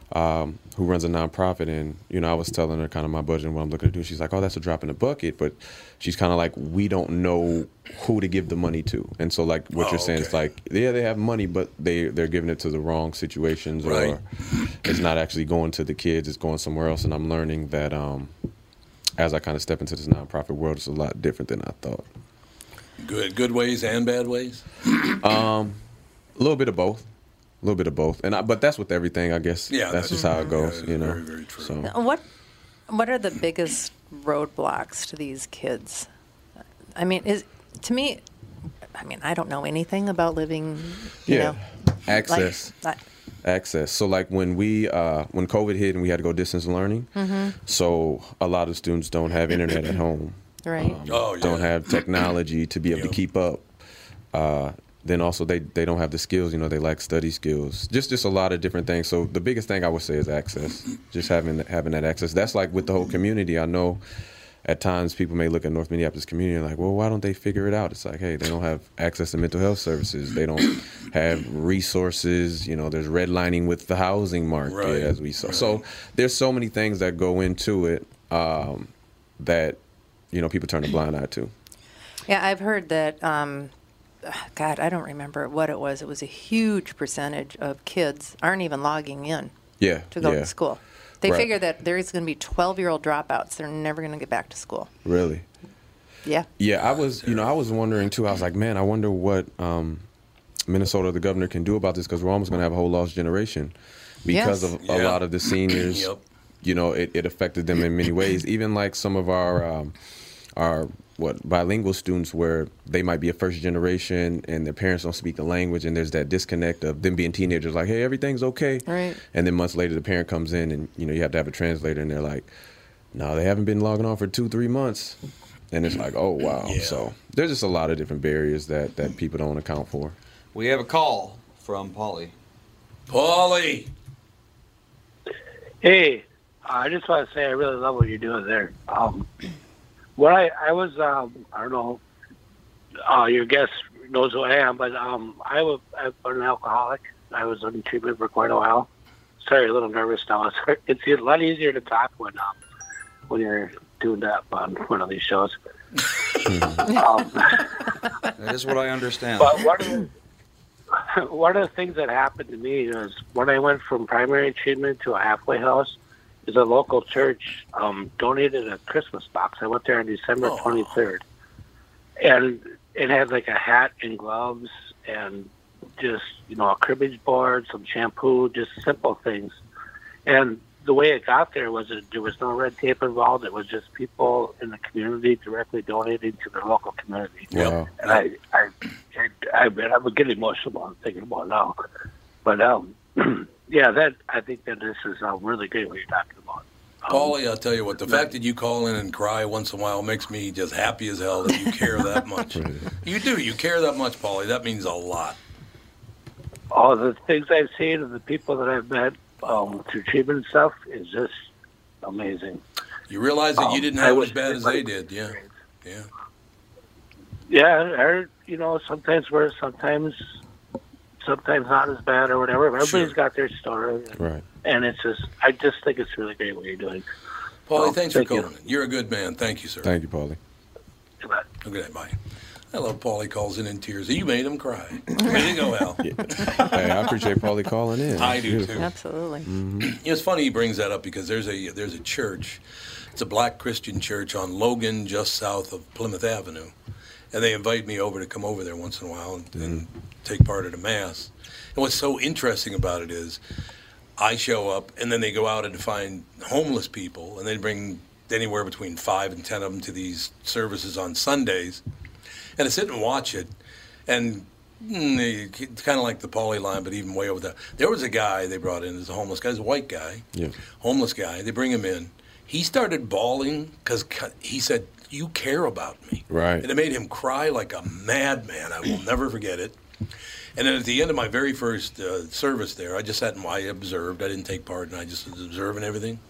um, who runs a nonprofit, and, you know, I was telling her kind of my budget and what I'm looking to do. She's like, oh, that's a drop in the bucket. But she's kind of like, we don't know who to give the money to. And so, like, what Oh, you're saying is okay. like, yeah, they have money, but they, they're giving it to the wrong situations, Right. or it's not actually going to the kids, it's going somewhere else. And I'm learning that um, as I kind of step into this nonprofit world, it's a lot different than I thought. Good, good ways and bad ways. Um, a little bit of both. A little bit of both, and I, but that's with everything, I guess. Yeah, that's, that's just how it true. goes, Yeah, you know. very, very true. So What What are the biggest roadblocks to these kids? I mean, is to me, I mean, I don't know anything about living. You yeah, know, access, like, access. So like when we uh, when COVID hit and we had to go distance learning, Mhm. so a lot of students don't have internet at home, right? um, Oh, yeah. don't have technology to be able to keep up. Uh, then also they, they don't have the skills, you know, they lack study skills. Just just a lot of different things. So the biggest thing I would say is access. Just having having that access. That's like with the whole community. I know at times people may look at North Minneapolis community and like, well, why don't they figure it out? It's like, hey, they don't have access to mental health services. They don't have resources. You know, there's redlining with the housing market, Right. as we saw. Right. So there's so many things that go into it um, that, you know, people turn a blind eye to. Yeah, I've heard that. Um, God, I don't remember what it was. It was a huge percentage of kids aren't even logging in Yeah. to go yeah. to school. They Right. figure that there's going to be twelve-year-old dropouts. They're never going to get back to school. Really? Yeah. Yeah, I was, you know, I was wondering too. I was like, man, I wonder what um, Minnesota, the governor, can do about this because we're almost going to have a whole lost generation because Yes. of Yeah. a lot of the seniors. Yep. You know, it, it affected them in many ways. Even like some of our um, our what bilingual students, where they might be a first generation and their parents don't speak the language, and there's that disconnect of them being teenagers, like, hey, everything's okay, Right. and then months later the parent comes in and you know you have to have a translator, and they're like, no, they haven't been logging on for two, three months. And it's like, oh, wow. Yeah. So there's just a lot of different barriers that, that people don't account for. We have a call from Polly. Paulie. Hey, I just want to say I really love what you're doing there. Um, what I, I was, um, I don't know, uh, your guest knows who I am, but um, I was, I've been an alcoholic. I was in treatment for quite a while. Sorry, a little nervous now. It's, it's a lot easier to talk when um, when you're doing that on one of these shows. um, That is what I understand. But one of, the, one of the things that happened to me was when I went from primary treatment to a halfway house, is a local church um, donated a Christmas box. I went there on December twenty-third. And it had like a hat and gloves and just, you know, a cribbage board, some shampoo, just simple things. And the way it got there was that there was no red tape involved. It was just people in the community directly donating to their local community. Wow. And I, I, I, I, I would get emotional I'm thinking about it now. But um, yeah, that I think that this is uh, really great what you're talking about. Paulie, I'll tell you what, the fact that you call in and cry once in a while makes me just happy as hell that you care that much. You do. You care that much, Paulie. That means a lot. All the things I've seen and the people that I've met um, through treatment and stuff is just amazing. You realize that you Um, didn't I have it wish as bad as everybody- they did, yeah. Yeah. Yeah, or, you know, sometimes worse, sometimes sometimes not as bad or whatever. Everybody's Sure. got their story. And, Right. and it's just, I just think it's really great what you're doing. Paulie, Oh, thanks thank for you. calling in. You're a good man. Thank you, sir. Thank you, Paulie. Good night. Bye. I love Paulie calls in in tears. You made him cry. Way to go, Al. Hey, I appreciate Paulie calling in. I do, Beautiful. too. Absolutely. It's funny he brings that up because there's a there's a church. It's a black Christian church on Logan, just south of Plymouth Avenue. And they invite me over to come over there once in a while and, and take part at a mass. And what's so interesting about it is I show up, and then they go out and find homeless people, and they bring anywhere between five and ten of them to these services on Sundays. And I sit and watch it, and mm, kind of like the Paulie line, but even way over that. There was a guy they brought in as a homeless guy. He's a white guy, Yeah. homeless guy. They bring him in. He started bawling because he said, "You care about me." Right. And it made him cry like a madman. I will never forget it. And then at the end of my very first uh, service there, I just sat and I observed. I didn't take part, and I just was observing everything.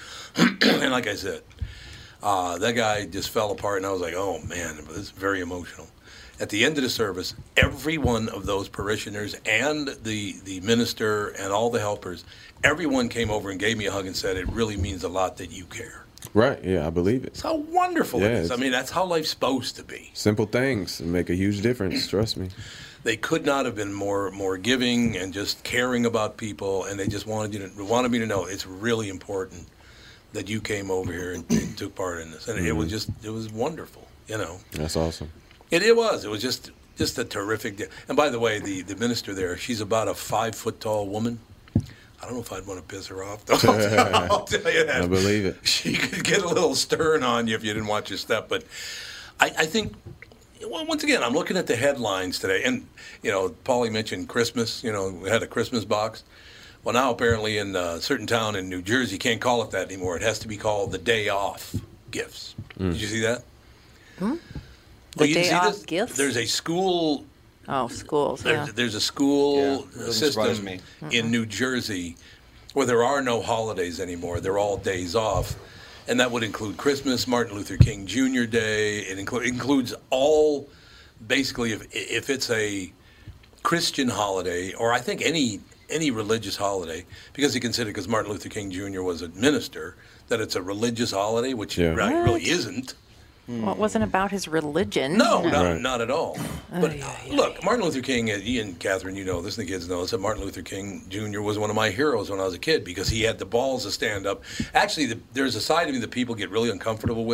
And like I said, uh, that guy just fell apart, and I was like, oh, man, it was very emotional. At the end of the service, every one of those parishioners and the, the minister and all the helpers, everyone came over and gave me a hug and said, it really means a lot that you care. Right. Yeah, I believe it. That's how wonderful Yeah, it is. I it's- mean, that's how life's supposed to be. Simple things make a huge difference. Trust me. They could not have been more more giving and just caring about people, and they just wanted you to wanted me to know it's really important that you came over here and, and took part in this, and it was just it was wonderful, you know. That's awesome. It it was it was just just a terrific day. And by the way, the the minister there, she's about a five foot tall woman. I don't know if I'd want to piss her off, though. I'll, I'll tell you that. I believe it. She could get a little stern on you if you didn't watch your step. But I, I think, well, once again, I'm looking at the headlines today. And, you know, Paulie mentioned Christmas. You know, we had a Christmas box. Well, now apparently in a certain town in New Jersey, you can't call it that anymore. It has to be called the day off gifts. Mm. Did you see that? Hmm? Well, The you day see off this? gifts? There's a school... Oh, schools, There's, yeah. there's a school Yeah, doesn't surprise system me. in New Jersey where there are no holidays anymore. They're all days off. And that would include Christmas, Martin Luther King Junior Day. It inclu- includes all, basically, if, if it's a Christian holiday, or I think any any religious holiday, because you consider, because Martin Luther King Junior was a minister, that it's a religious holiday, which Yeah. it really, really isn't. Well, it wasn't about his religion. No, not, Right. not at all. But uh, look, Martin Luther King, uh, Ian, Catherine, you know this, and the kids know this, that Martin Luther King Junior was one of my heroes when I was a kid because he had the balls to stand up. Actually, the, there's a side of me that people get really uncomfortable with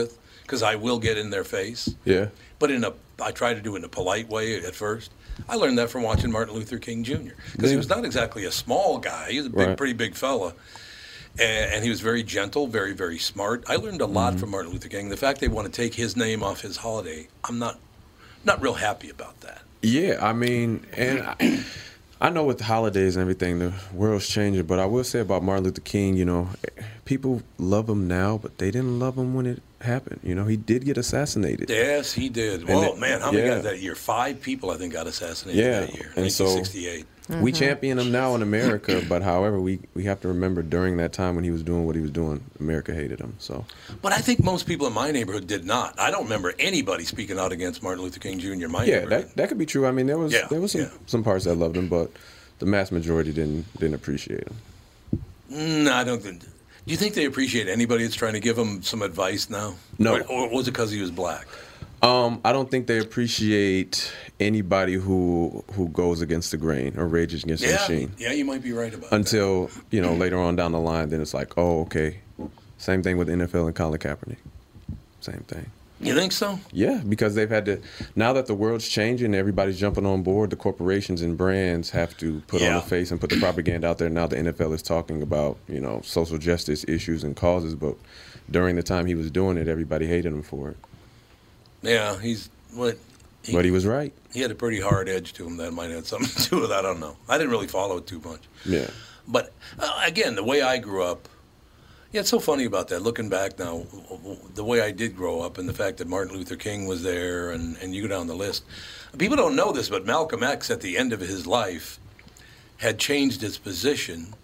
because I will get in their face. Yeah. But in a, I try to do it in a polite way at first. I learned that from watching Martin Luther King Junior Because he Yeah. was not exactly a small guy. He was a big, Right. pretty big fella. And, and he was very gentle, very, very smart. I learned a lot Mhm. from Martin Luther King. The fact they want to take his name off his holiday, I'm not not real happy about that. Yeah, I mean, and I, I know with the holidays and everything, the world's changing, but I will say about Martin Luther King, you know, people love him now, but they didn't love him when it happened. You know, he did get assassinated. Yes, he did. And Well, it- man, how many yeah. got that year? Five people, I think, got assassinated Yeah, that year, and so nineteen sixty-eight. we champion him now in America, but however, we, we have to remember during that time when he was doing what he was doing, America hated him. So, But I think most people in my neighborhood did not. I don't remember anybody speaking out against Martin Luther King Junior in my yeah, neighborhood. that that could be true. I mean, there was Yeah, there was some, yeah. some parts that loved him, but the mass majority didn't didn't appreciate him. No, I don't think. Do you think they appreciate anybody that's trying to give them some advice now? No. Or, or was it because he was black? Um, I don't think they appreciate anybody who who goes against the grain or rages against the Yeah, machine. yeah, you might be right about Until, you know, later on down the line, then it's like, oh, okay. Same thing with the N F L and Colin Kaepernick. Same thing. You think so? Yeah, because they've had to, now that the world's changing, everybody's jumping on board, the corporations and brands have to put on Yeah. the face and put the propaganda out there. Now the N F L is talking about, you know, social justice issues and causes, but during the time he was doing it, everybody hated him for it. Yeah, he's what? He, But he was right. He had a pretty hard edge to him that might have something to do with that. I don't know. I didn't really follow it too much. Yeah. But uh, again, the way I grew up, yeah, it's so funny about that. Looking back now, the way I did grow up and the fact that Martin Luther King was there and, and you go down the list. People don't know this, but Malcolm X at the end of his life had changed his position.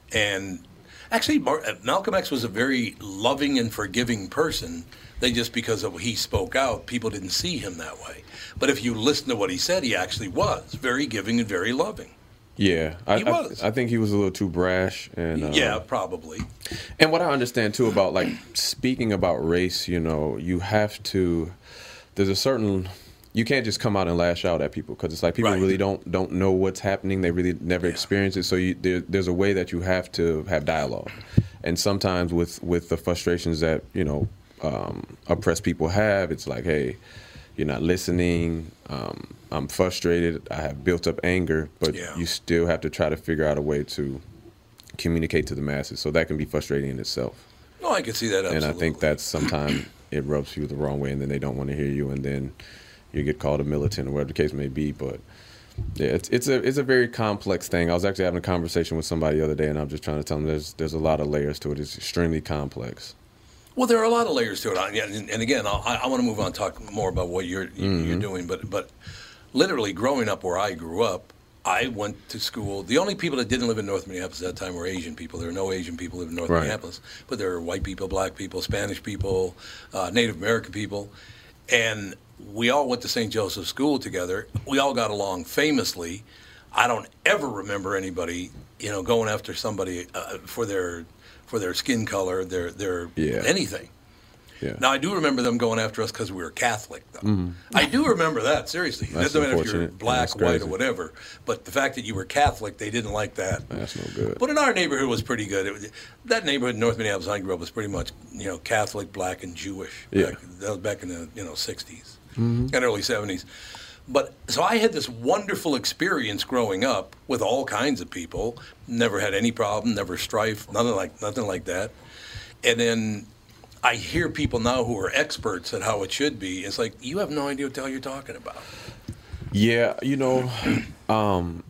And actually, Mar- Malcolm X was a very loving and forgiving person. They just, because of he spoke out, people didn't see him that way. But if you listen to what he said, he actually was very giving and very loving. Yeah, I, He was. I, I think he was a little too brash, and uh, Yeah, probably. And what I understand too about like speaking about race, you know, you have to. There's a certain. You can't just come out and lash out at people because it's like people Right. really don't don't know what's happening. They really never experience it. So you, there, there's a way that you have to have dialogue, and sometimes with with the frustrations that you know um, oppressed people have, it's like, hey, you're not listening. Um, I'm frustrated. I have built up anger, but Yeah. you still have to try to figure out a way to communicate to the masses. So that can be frustrating in itself. No, I can see that absolutely. And I think that's sometimes it rubs you the wrong way, and then they don't want to hear you, and then you get called a militant or whatever the case may be. But yeah, it's it's a it's a very complex thing. I was actually having a conversation with somebody the other day, and I'm just trying to tell them there's there's a lot of layers to it. It's extremely complex. Well, there are a lot of layers to it. I- And, and again, I, I want to move on and talk more about what you're you- you're Mhm. doing. But but literally growing up where I grew up, I went to school. The only people that didn't live in North Minneapolis at that time were Asian people. There were no Asian people living in North Right. Minneapolis. But there were white people, black people, Spanish people, uh, Native American people. And we all went to Saint Joseph School together. We all got along famously. I don't ever remember anybody, you know, going after somebody uh, for their for their skin color, their their Yeah. anything. Yeah. Now I do remember them going after us because we were Catholic. Though. Mhm. I do remember that seriously. It That's doesn't matter if you're unfortunate. black, That's white, or crazy. whatever. But the fact that you were Catholic, they didn't like that. That's no good. But in our neighborhood, it was pretty good. It was, that neighborhood in North Minneapolis I grew up was pretty much, you know, Catholic, black, and Jewish. Yeah. Back, that was back in the you know sixties Mhm. and early seventies. But so I had this wonderful experience growing up with all kinds of people. Never had any problem, never strife, nothing like nothing like that. And then I hear people now who are experts at how it should be. It's like you have no idea what the hell you're talking about. Yeah, you know, um,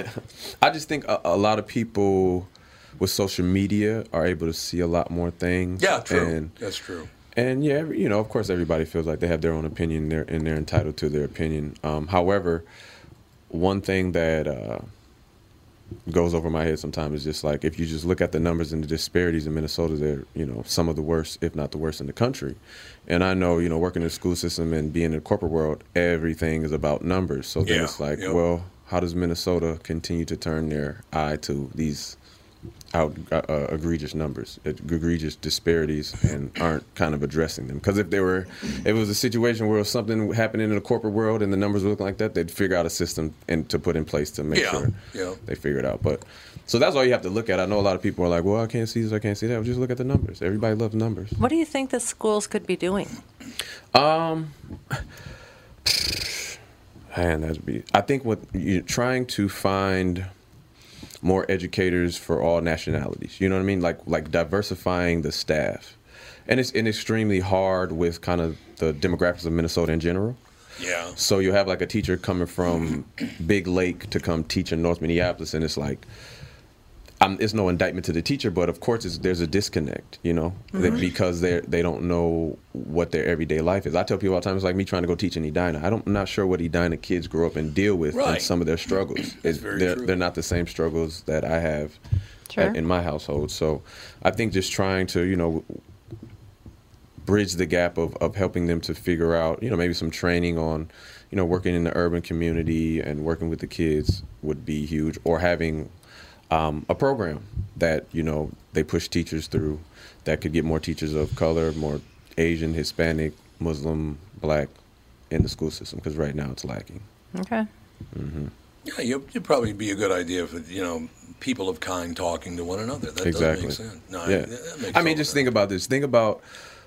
I just think a, a lot of people with social media are able to see a lot more things. Yeah, true. And, That's true. And yeah, every- you know, of course, everybody feels like they have their own opinion, they're, and they're entitled to their opinion. Um, however, one thing that uh, goes over my head sometimes is just like if you just look at the numbers and the disparities in Minnesota, they're you know some of the worst, if not the worst, in the country. And I know you know working in the school system and being in the corporate world, everything is about numbers. So then Yeah, it's like, yep. well, how does Minnesota continue to turn their eye to these out uh, uh, egregious numbers, egregious disparities, and aren't kind of addressing them. Because if they were, if it was a situation where something happening in the corporate world and the numbers were looking like that, they'd figure out a system and to put in place to make Yeah, sure yeah. they figure it out. But so that's all you have to look at. I know a lot of people are like, well, I can't see this, I can't see that. Well, just look at the numbers. Everybody loves numbers. What do you think the schools could be doing? Um, man, that'd be. I think what you're trying to find more educators for all nationalities. You know what I mean? Like like diversifying the staff, and it's and extremely hard with kind of the demographics of Minnesota in general. Yeah. So you have like a teacher coming from Big Lake to come teach in North Minneapolis, and it's like, um, it's no indictment to the teacher, but of course it's, there's a disconnect, you know, that Mhm. because they they don't know what their everyday life is. I tell people all the time, it's like me trying to go teach in Edina. I don't, I'm not sure what Edina kids grow up and deal with Right. and some of their struggles. It's, very they're, true. they're not the same struggles that I have Sure. at- in my household. So I think just trying to, you know, bridge the gap of, of helping them to figure out, you know, maybe some training on, you know, working in the urban community and working with the kids would be huge, or having um, a program that, you know, they push teachers through that could get more teachers of color, more Asian, Hispanic, Muslim, Black in the school system, because right now it's lacking. Okay. hmm Yeah, you- it'd probably be a good idea for, you know, people of kind talking to one another. That Exactly. does make sense. No, yeah. that makes I mean, total just think about this. Think about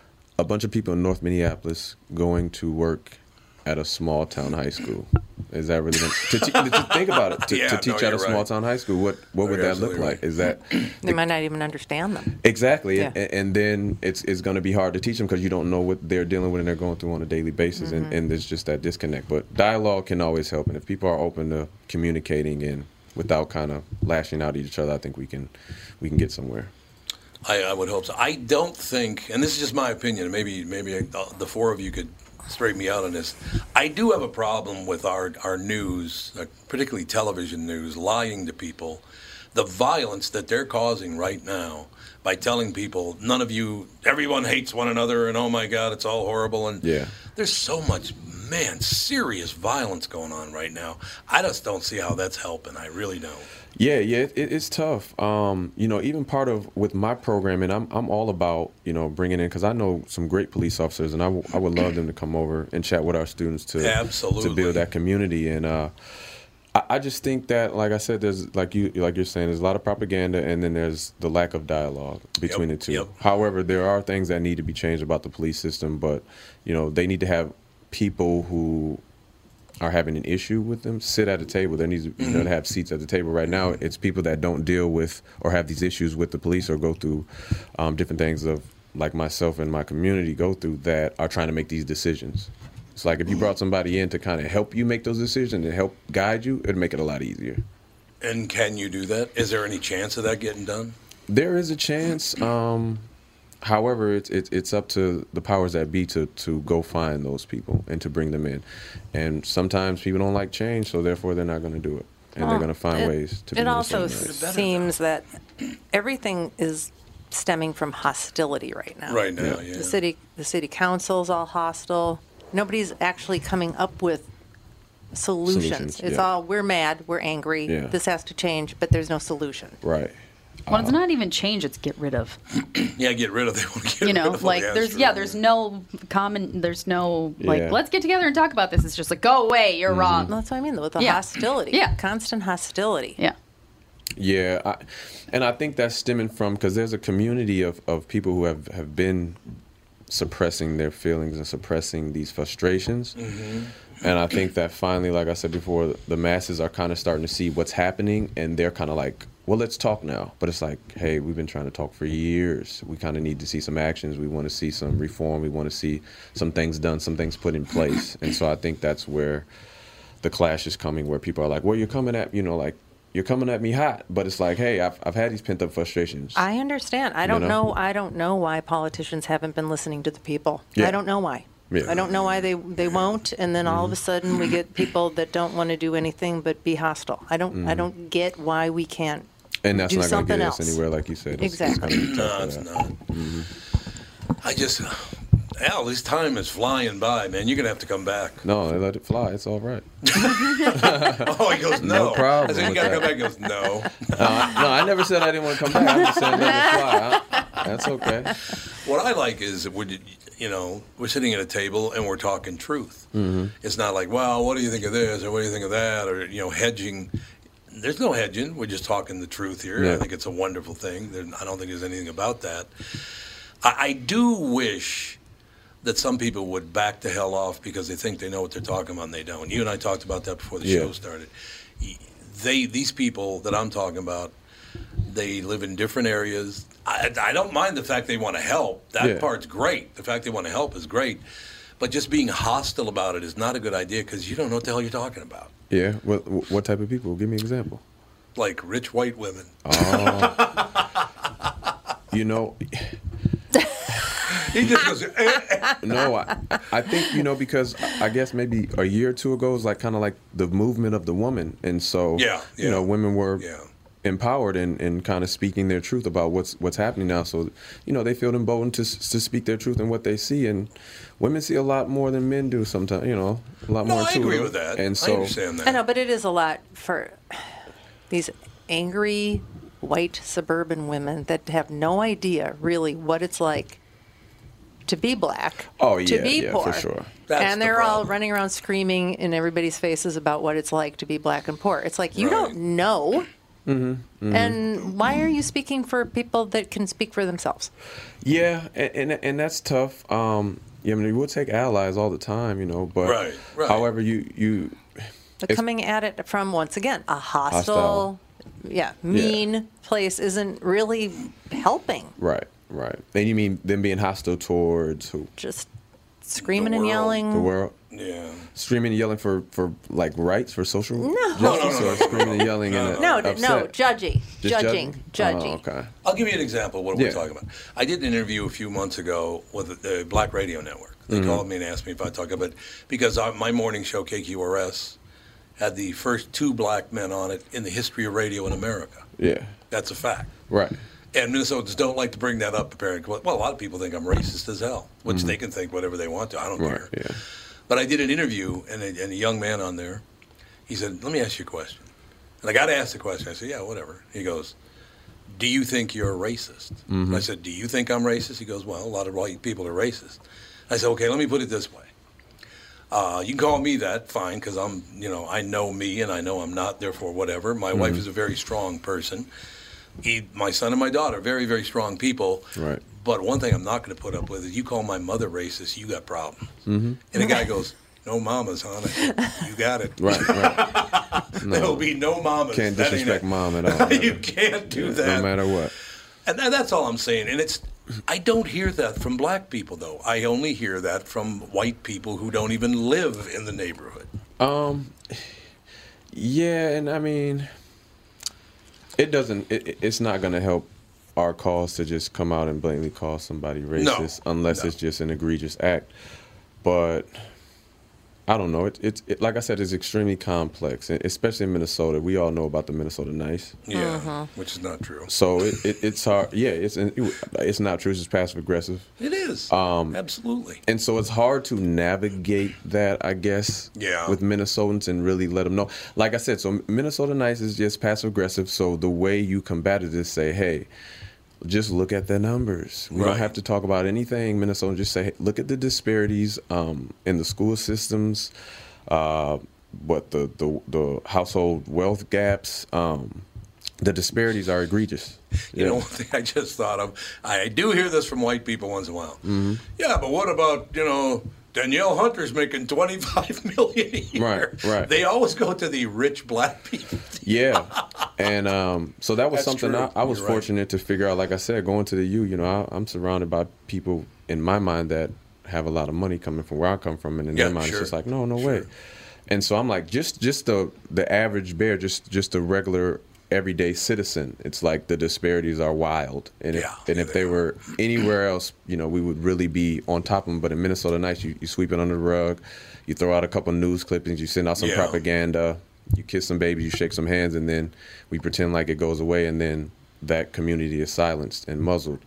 a bunch of people in North Minneapolis going to work at a small town high school. Is that really gonna, to, te- to think about it? To, Yeah, to no, teach at you're a small right. town high school, what what No, would you're that look absolutely like? Is that They might not even understand them. exactly? Yeah. And, and then it's it's going to be hard to teach them because you don't know what they're dealing with and they're going through on a daily basis, Mhm. and, and there's just that disconnect. But dialogue can always help, and if people are open to communicating and without kind of lashing out at each other, I think we can we can get somewhere. I, I would hope so. I don't think, and this is just my opinion. Maybe maybe I, the four of you could straighten me out on this. I do have a problem with our our news, uh, particularly television news, lying to people. The violence that they're causing right now by telling people, none of you, everyone hates one another, and oh my God, it's all horrible. And Yeah. there's so much, man, serious violence going on right now. I just don't see how that's helping. I really don't. Yeah, yeah, it, it's tough. Um, you know, even part of with my programming, I'm I'm all about, you know, bringing in, because I know some great police officers, and I, w- I would love them to come over and chat with our students to Absolutely. to build that community. And uh, I, I just think that, like I said, there's like you like you're saying, there's a lot of propaganda, and then there's the lack of dialogue between Yep, the two. yep. However, there are things that need to be changed about the police system, but you know, they need to have people who are having an issue with them sit at a table. There needs to, you know, to have seats at the table. Right now, it's people that don't deal with or have these issues with the police or go through um, different things of like myself and my community go through that are trying to make these decisions. It's like if you brought somebody in to kind of help you make those decisions and help guide you, it'd make it a lot easier. And can you do that? Is there any chance of that getting done? There is a chance. Um, however, it's it's it's up to the powers that be to to go find those people and to bring them in. And sometimes people don't like change, so therefore they're not going to do it, and Well, they're going to find it- ways to. It do also the same way. seems that everything is stemming from hostility right now. Right now, yeah. The city, the city council's all hostile. Nobody's actually coming up with solutions. Solutions, It's yeah. all we're mad, we're angry. Yeah. This has to change, but there's no solution. Right. Well, it's not even change; it's get rid of. Yeah, get rid of. They want to get You know, rid of. like yeah, there's true. yeah, there's no common, there's no like Yeah. let's get together and talk about this. It's just like go away, you're wrong. Well, that's what I mean, with the Yeah. hostility. Yeah. Constant hostility. Yeah. Yeah, I, and I think that's stemming from because there's a community of, of people who have, have been suppressing their feelings and suppressing these frustrations. Mhm. And I think that finally, like I said before, the masses are kind of starting to see what's happening, and they're kind of like, well, let's talk now. But it's like, hey, we've been trying to talk for years. We kind of need to see some actions. We want to see some reform. We want to see some things done, some things put in place. And so I think that's where the clash is coming, where people are like, well, you're coming at, you know, like, you're coming at me hot. But it's like, hey, I've, I've had these pent-up frustrations. I understand. I You don't know? know. I don't know why politicians haven't been listening to the people. Yeah. I don't know why. Yeah. I don't know why they, they won't, and then all of a sudden we get people that don't want to do anything but be hostile. I don't I Mhm. don't get why we can't And that's do not going to something get else. us anywhere, like you said. It's, Exactly. It's gonna be tough No, for it's that. not. Mhm. I just, Al, this time is flying by, man. You're going to have to come back. No, they let it fly. It's all right. Oh, he goes, no. No problem I said, you with got to come that. back. He goes, no. No, I, no, I never said I didn't want to come back. I'm just saying let it fly. I, that's okay. What I like is, when you, you know, we're sitting at a table and we're talking truth. Mm-hmm. It's not like, well, what do you think of this or what do you think of that, or, you know, hedging. There's no hedging. We're just talking the truth here. Yeah. I think it's a wonderful thing. There, I don't think there's anything about that. I, I do wish that some people would back the hell off because they think they know what they're talking about and they don't. You and I talked about that before the Yeah. show started. They, these people that I'm talking about, they live in different areas. I, I don't mind the fact they want to help. That Yeah. part's great. The fact they want to help is great. But just being hostile about it is not a good idea because you don't know what the hell you're talking about. Yeah. What what type of people? Give me an example. Like rich white women. Oh. You know. He just goes, eh, eh. No, I, I think, you know, because I guess maybe a year or two ago it was like kind of like the movement of the woman. And so, Yeah, you yeah. know, women were Yeah. empowered and, and kind of speaking their truth about what's what's happening now. So, you know, they feel emboldened to to speak their truth and what they see. And women see a lot more than men do sometimes, you know, a lot No, more I too. agree with that. And I so, understand that. I know, but it is a lot for these angry white suburban women that have no idea really what it's like to be black, Oh, to yeah, be yeah, poor. for sure. That's and the they're all problem. running around screaming in everybody's faces about what it's like to be black and poor. It's like, you Right. don't know. Mm-hmm, mm-hmm. And why are you speaking for people that can speak for themselves? Yeah, and, and and that's tough. Um, yeah, I mean, we'll take allies all the time, you know, but Right, right. however, you you But It's- coming at it from, once again, a hostile, Hostile. yeah, mean place isn't really helping. right, right. And you mean them being hostile towards who? Just screaming and world. yelling. The world. Yeah. Screaming and yelling for, for like rights for social No. justice, No, no, no, or screaming and yelling and uh, No, d- no, upset? judgy, Just judging, judging. Oh, okay. I'll give you an example of what Yeah. we're talking about. I did an interview a few months ago with the Black Radio Network. They Mm-hmm. called me and asked me if I'd talk about it because I, my morning show, K Q R S, had the first two black men on it in the history of radio in America. Yeah. That's a fact. Right. And Minnesotans don't like to bring that up, apparently. Well, a lot of people think I'm racist as hell, which they can think whatever they want to. I don't Right. care. Yeah. But I did an interview, and a, and a young man on there, he said, let me ask you a question. And I got to ask the question. I said, yeah, whatever. He goes, do you think you're a racist? Mm-hmm. I said, do you think I'm racist? He goes, well, a lot of white people are racist. I said, okay, let me put it this way. Uh, you can call me that, fine, because I'm, you know, I know me and I know I'm not, therefore whatever. My Mm-hmm. wife is a very strong person. He, my son and my daughter, very, very strong people. Right. But one thing I'm not going to put up with is you call my mother racist, you got problems. Mm-hmm. And the guy goes, no mamas, hon. I said, you got it. Right. Right. There'll be no mamas. Can't That ain't disrespect it. mom at all. You can't do that. No matter what. And tha- that's all I'm saying. And it's, I don't hear that from black people, though. I only hear that from white people who don't even live in the neighborhood. Um. Yeah, and I mean, it doesn't. It, it- it's not going to help our cause to just come out and blatantly call somebody racist unless no. it's just an egregious act. But I don't know. It, it's it, like I said, it's extremely complex, and especially in Minnesota. We all know about the Minnesota Nice. Yeah, which is not true. So it, it, it's hard. Yeah, it's it's not true. It's just passive aggressive. It is. Um, Absolutely. And so it's hard to navigate that, I guess, Yeah. with Minnesotans and really let them know. Like I said, so Minnesota Nice is just passive aggressive. So the way you combat it is say, hey, just look at the numbers. We Right. don't have to talk about anything Minnesota. Just say, hey, look at the disparities um, in the school systems, uh, what the, the the household wealth gaps. Um, the disparities are egregious. You know, one thing I just thought of, I do hear this from white people once in a while. Mm-hmm. Yeah, but what about, you know, Danielle Hunter's making twenty-five million dollars a year. Right, right. They always go to the rich black people. Yeah, and um, so that was That's something true. I, I was You're right. fortunate to figure out. Like I said, going to the U, you know, I, I'm surrounded by people in my mind that have a lot of money coming from where I come from, and in Yeah, their mind, sure. it's just like, no, no Sure. way. And so I'm like, just just the the average bear, just just a regular everyday citizen. It's like the disparities are wild, and if Yeah, and yeah, if they they were anywhere else, you know, we would really be on top of them. But in Minnesota Nice, you, you sweep it under the rug, you throw out a couple news clippings, you send out some Yeah. propaganda. You kiss some babies, you shake some hands, and then we pretend like it goes away, and then that community is silenced and muzzled.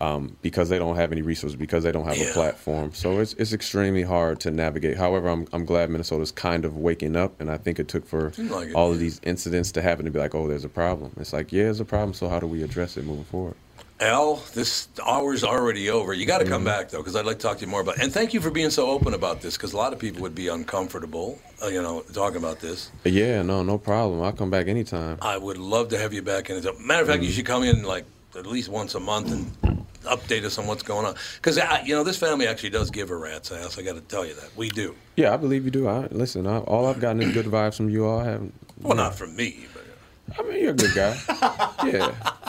um, because they don't have any resources, because they don't have Yeah. a platform. So it's it's extremely hard to navigate. However, I'm I'm glad Minnesota's kind of waking up, and I think it took for Seems like it, all yeah. of these incidents to happen to be like, oh, there's a problem. It's like, yeah, there's a problem. So how do we address it moving forward? Al, this hour's already over. You got to come Mhm. back, though, because I'd like to talk to you more about it. And thank you for being so open about this, because a lot of people would be uncomfortable, uh, you know, talking about this. Yeah, no, no problem. I'll come back anytime. I would love to have you back. And matter of fact, you should come in like at least once a month and update us on what's going on. Because, you know, this family actually does give a rat's ass. I got to tell you that. We do. Yeah, I believe you do. I, listen, I, all I've gotten is good vibes from you all. I haven't. Well, not from me, but. I mean, you're a good guy. Yeah.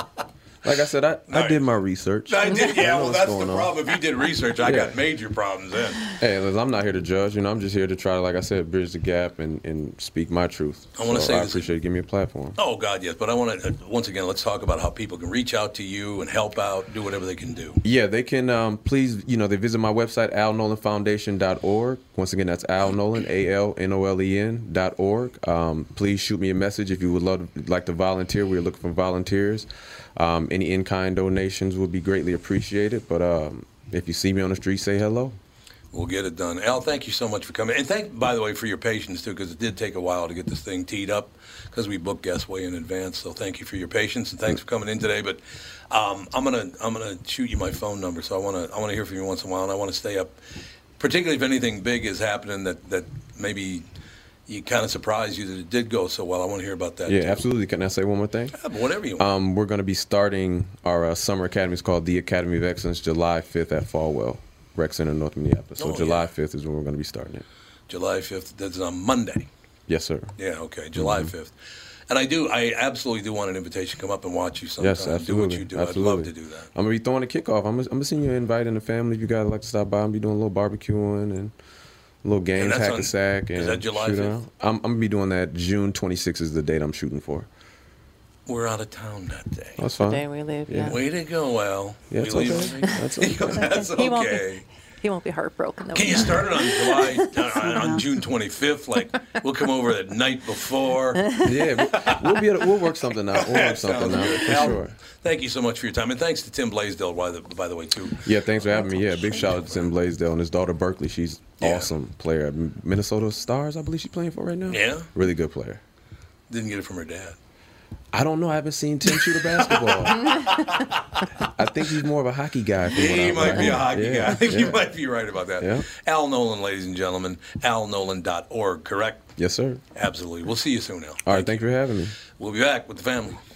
Like I said, I, I did my research. I did, yeah, know well, what's that's the going on. problem. If you did research, I Yeah. got major problems then. Hey, listen, I'm not here to judge. You know, I'm just here to try to, like I said, bridge the gap and, and speak my truth. I wanna So say I this- appreciate you giving me a platform. Oh, God, yes. But I want to, uh, once again, let's talk about how people can reach out to you and help out, do whatever they can do. Yeah, they can um, please, you know, they visit my website, al nolan foundation dot org. Once again, that's Al Nolan, A L N O L E N dot org. Um, please shoot me a message if you would love like to volunteer. We're looking for volunteers. Um, any in-kind donations would be greatly appreciated. But um, if you see me on the street, say hello. We'll get it done. Al, thank you so much for coming. And thank, by the way, for your patience, too, because it did take a while to get this thing teed up because we booked guests way in advance. So thank you for your patience, and thanks for coming in today. But um, I'm going to I'm gonna shoot you my phone number, so I want to I wanna hear from you once in a while, and I want to stay up, particularly if anything big is happening that, that maybe you kind of surprised you that it did go so well. I want to hear about that, Yeah, too. absolutely. Can I say one more thing? Yeah, whatever you want. Um, we're going to be starting our uh, summer academy. It's called the Academy of Excellence, July fifth at Falwell Rec Center, North Minneapolis. So Oh, July yeah. fifth is when we're going to be starting it. July fifth, that's on Monday. Yes, sir. Yeah, okay, July Mhm. fifth. And I do, I absolutely do want an invitation to come up and watch you sometime. Yes, absolutely. Do what you do. Absolutely. I'd love to do that. I'm going to be throwing a kickoff. I'm going to send you an invite and the family if you guys would like to stop by and be doing a little barbecuing and a little games, that's hack on- and sack. is And that July shoot fifth? around. I'm, I'm going to be doing that. June twenty-sixth is the date I'm shooting for. We're out of town that day. That's fine. The day we leave, yeah. Way to go, Al. Yeah, We it's leave- okay. That's okay. That's okay. He won't be, he won't be heartbroken. Though. Can you start it on July, uh, on June twenty-fifth? Like, we'll come over the night before. Yeah, we'll, we'll be able to, we'll work something out. We'll work something Sounds out good. for Al, sure. Thank you so much for your time. And thanks to Tim Blaisdell, by the, by the way, too. Yeah, thanks for having me. Yeah, big shout out to Tim Blaisdell and his daughter Berkeley. She's awesome player. Minnesota Stars, I believe she's playing for right now. Yeah? Really good player. Didn't get it from her dad. I don't know. I haven't seen Tim shoot a basketball. I think he's more of a hockey guy. from what He I've might read. be a hockey Yeah, guy. I think yeah. you might be right about that. Yeah. Al Nolan, ladies and gentlemen. al nolan dot org, correct? Yes, sir. Absolutely. We'll see you soon, Al. All right, thanks for having me. We'll be back with the family.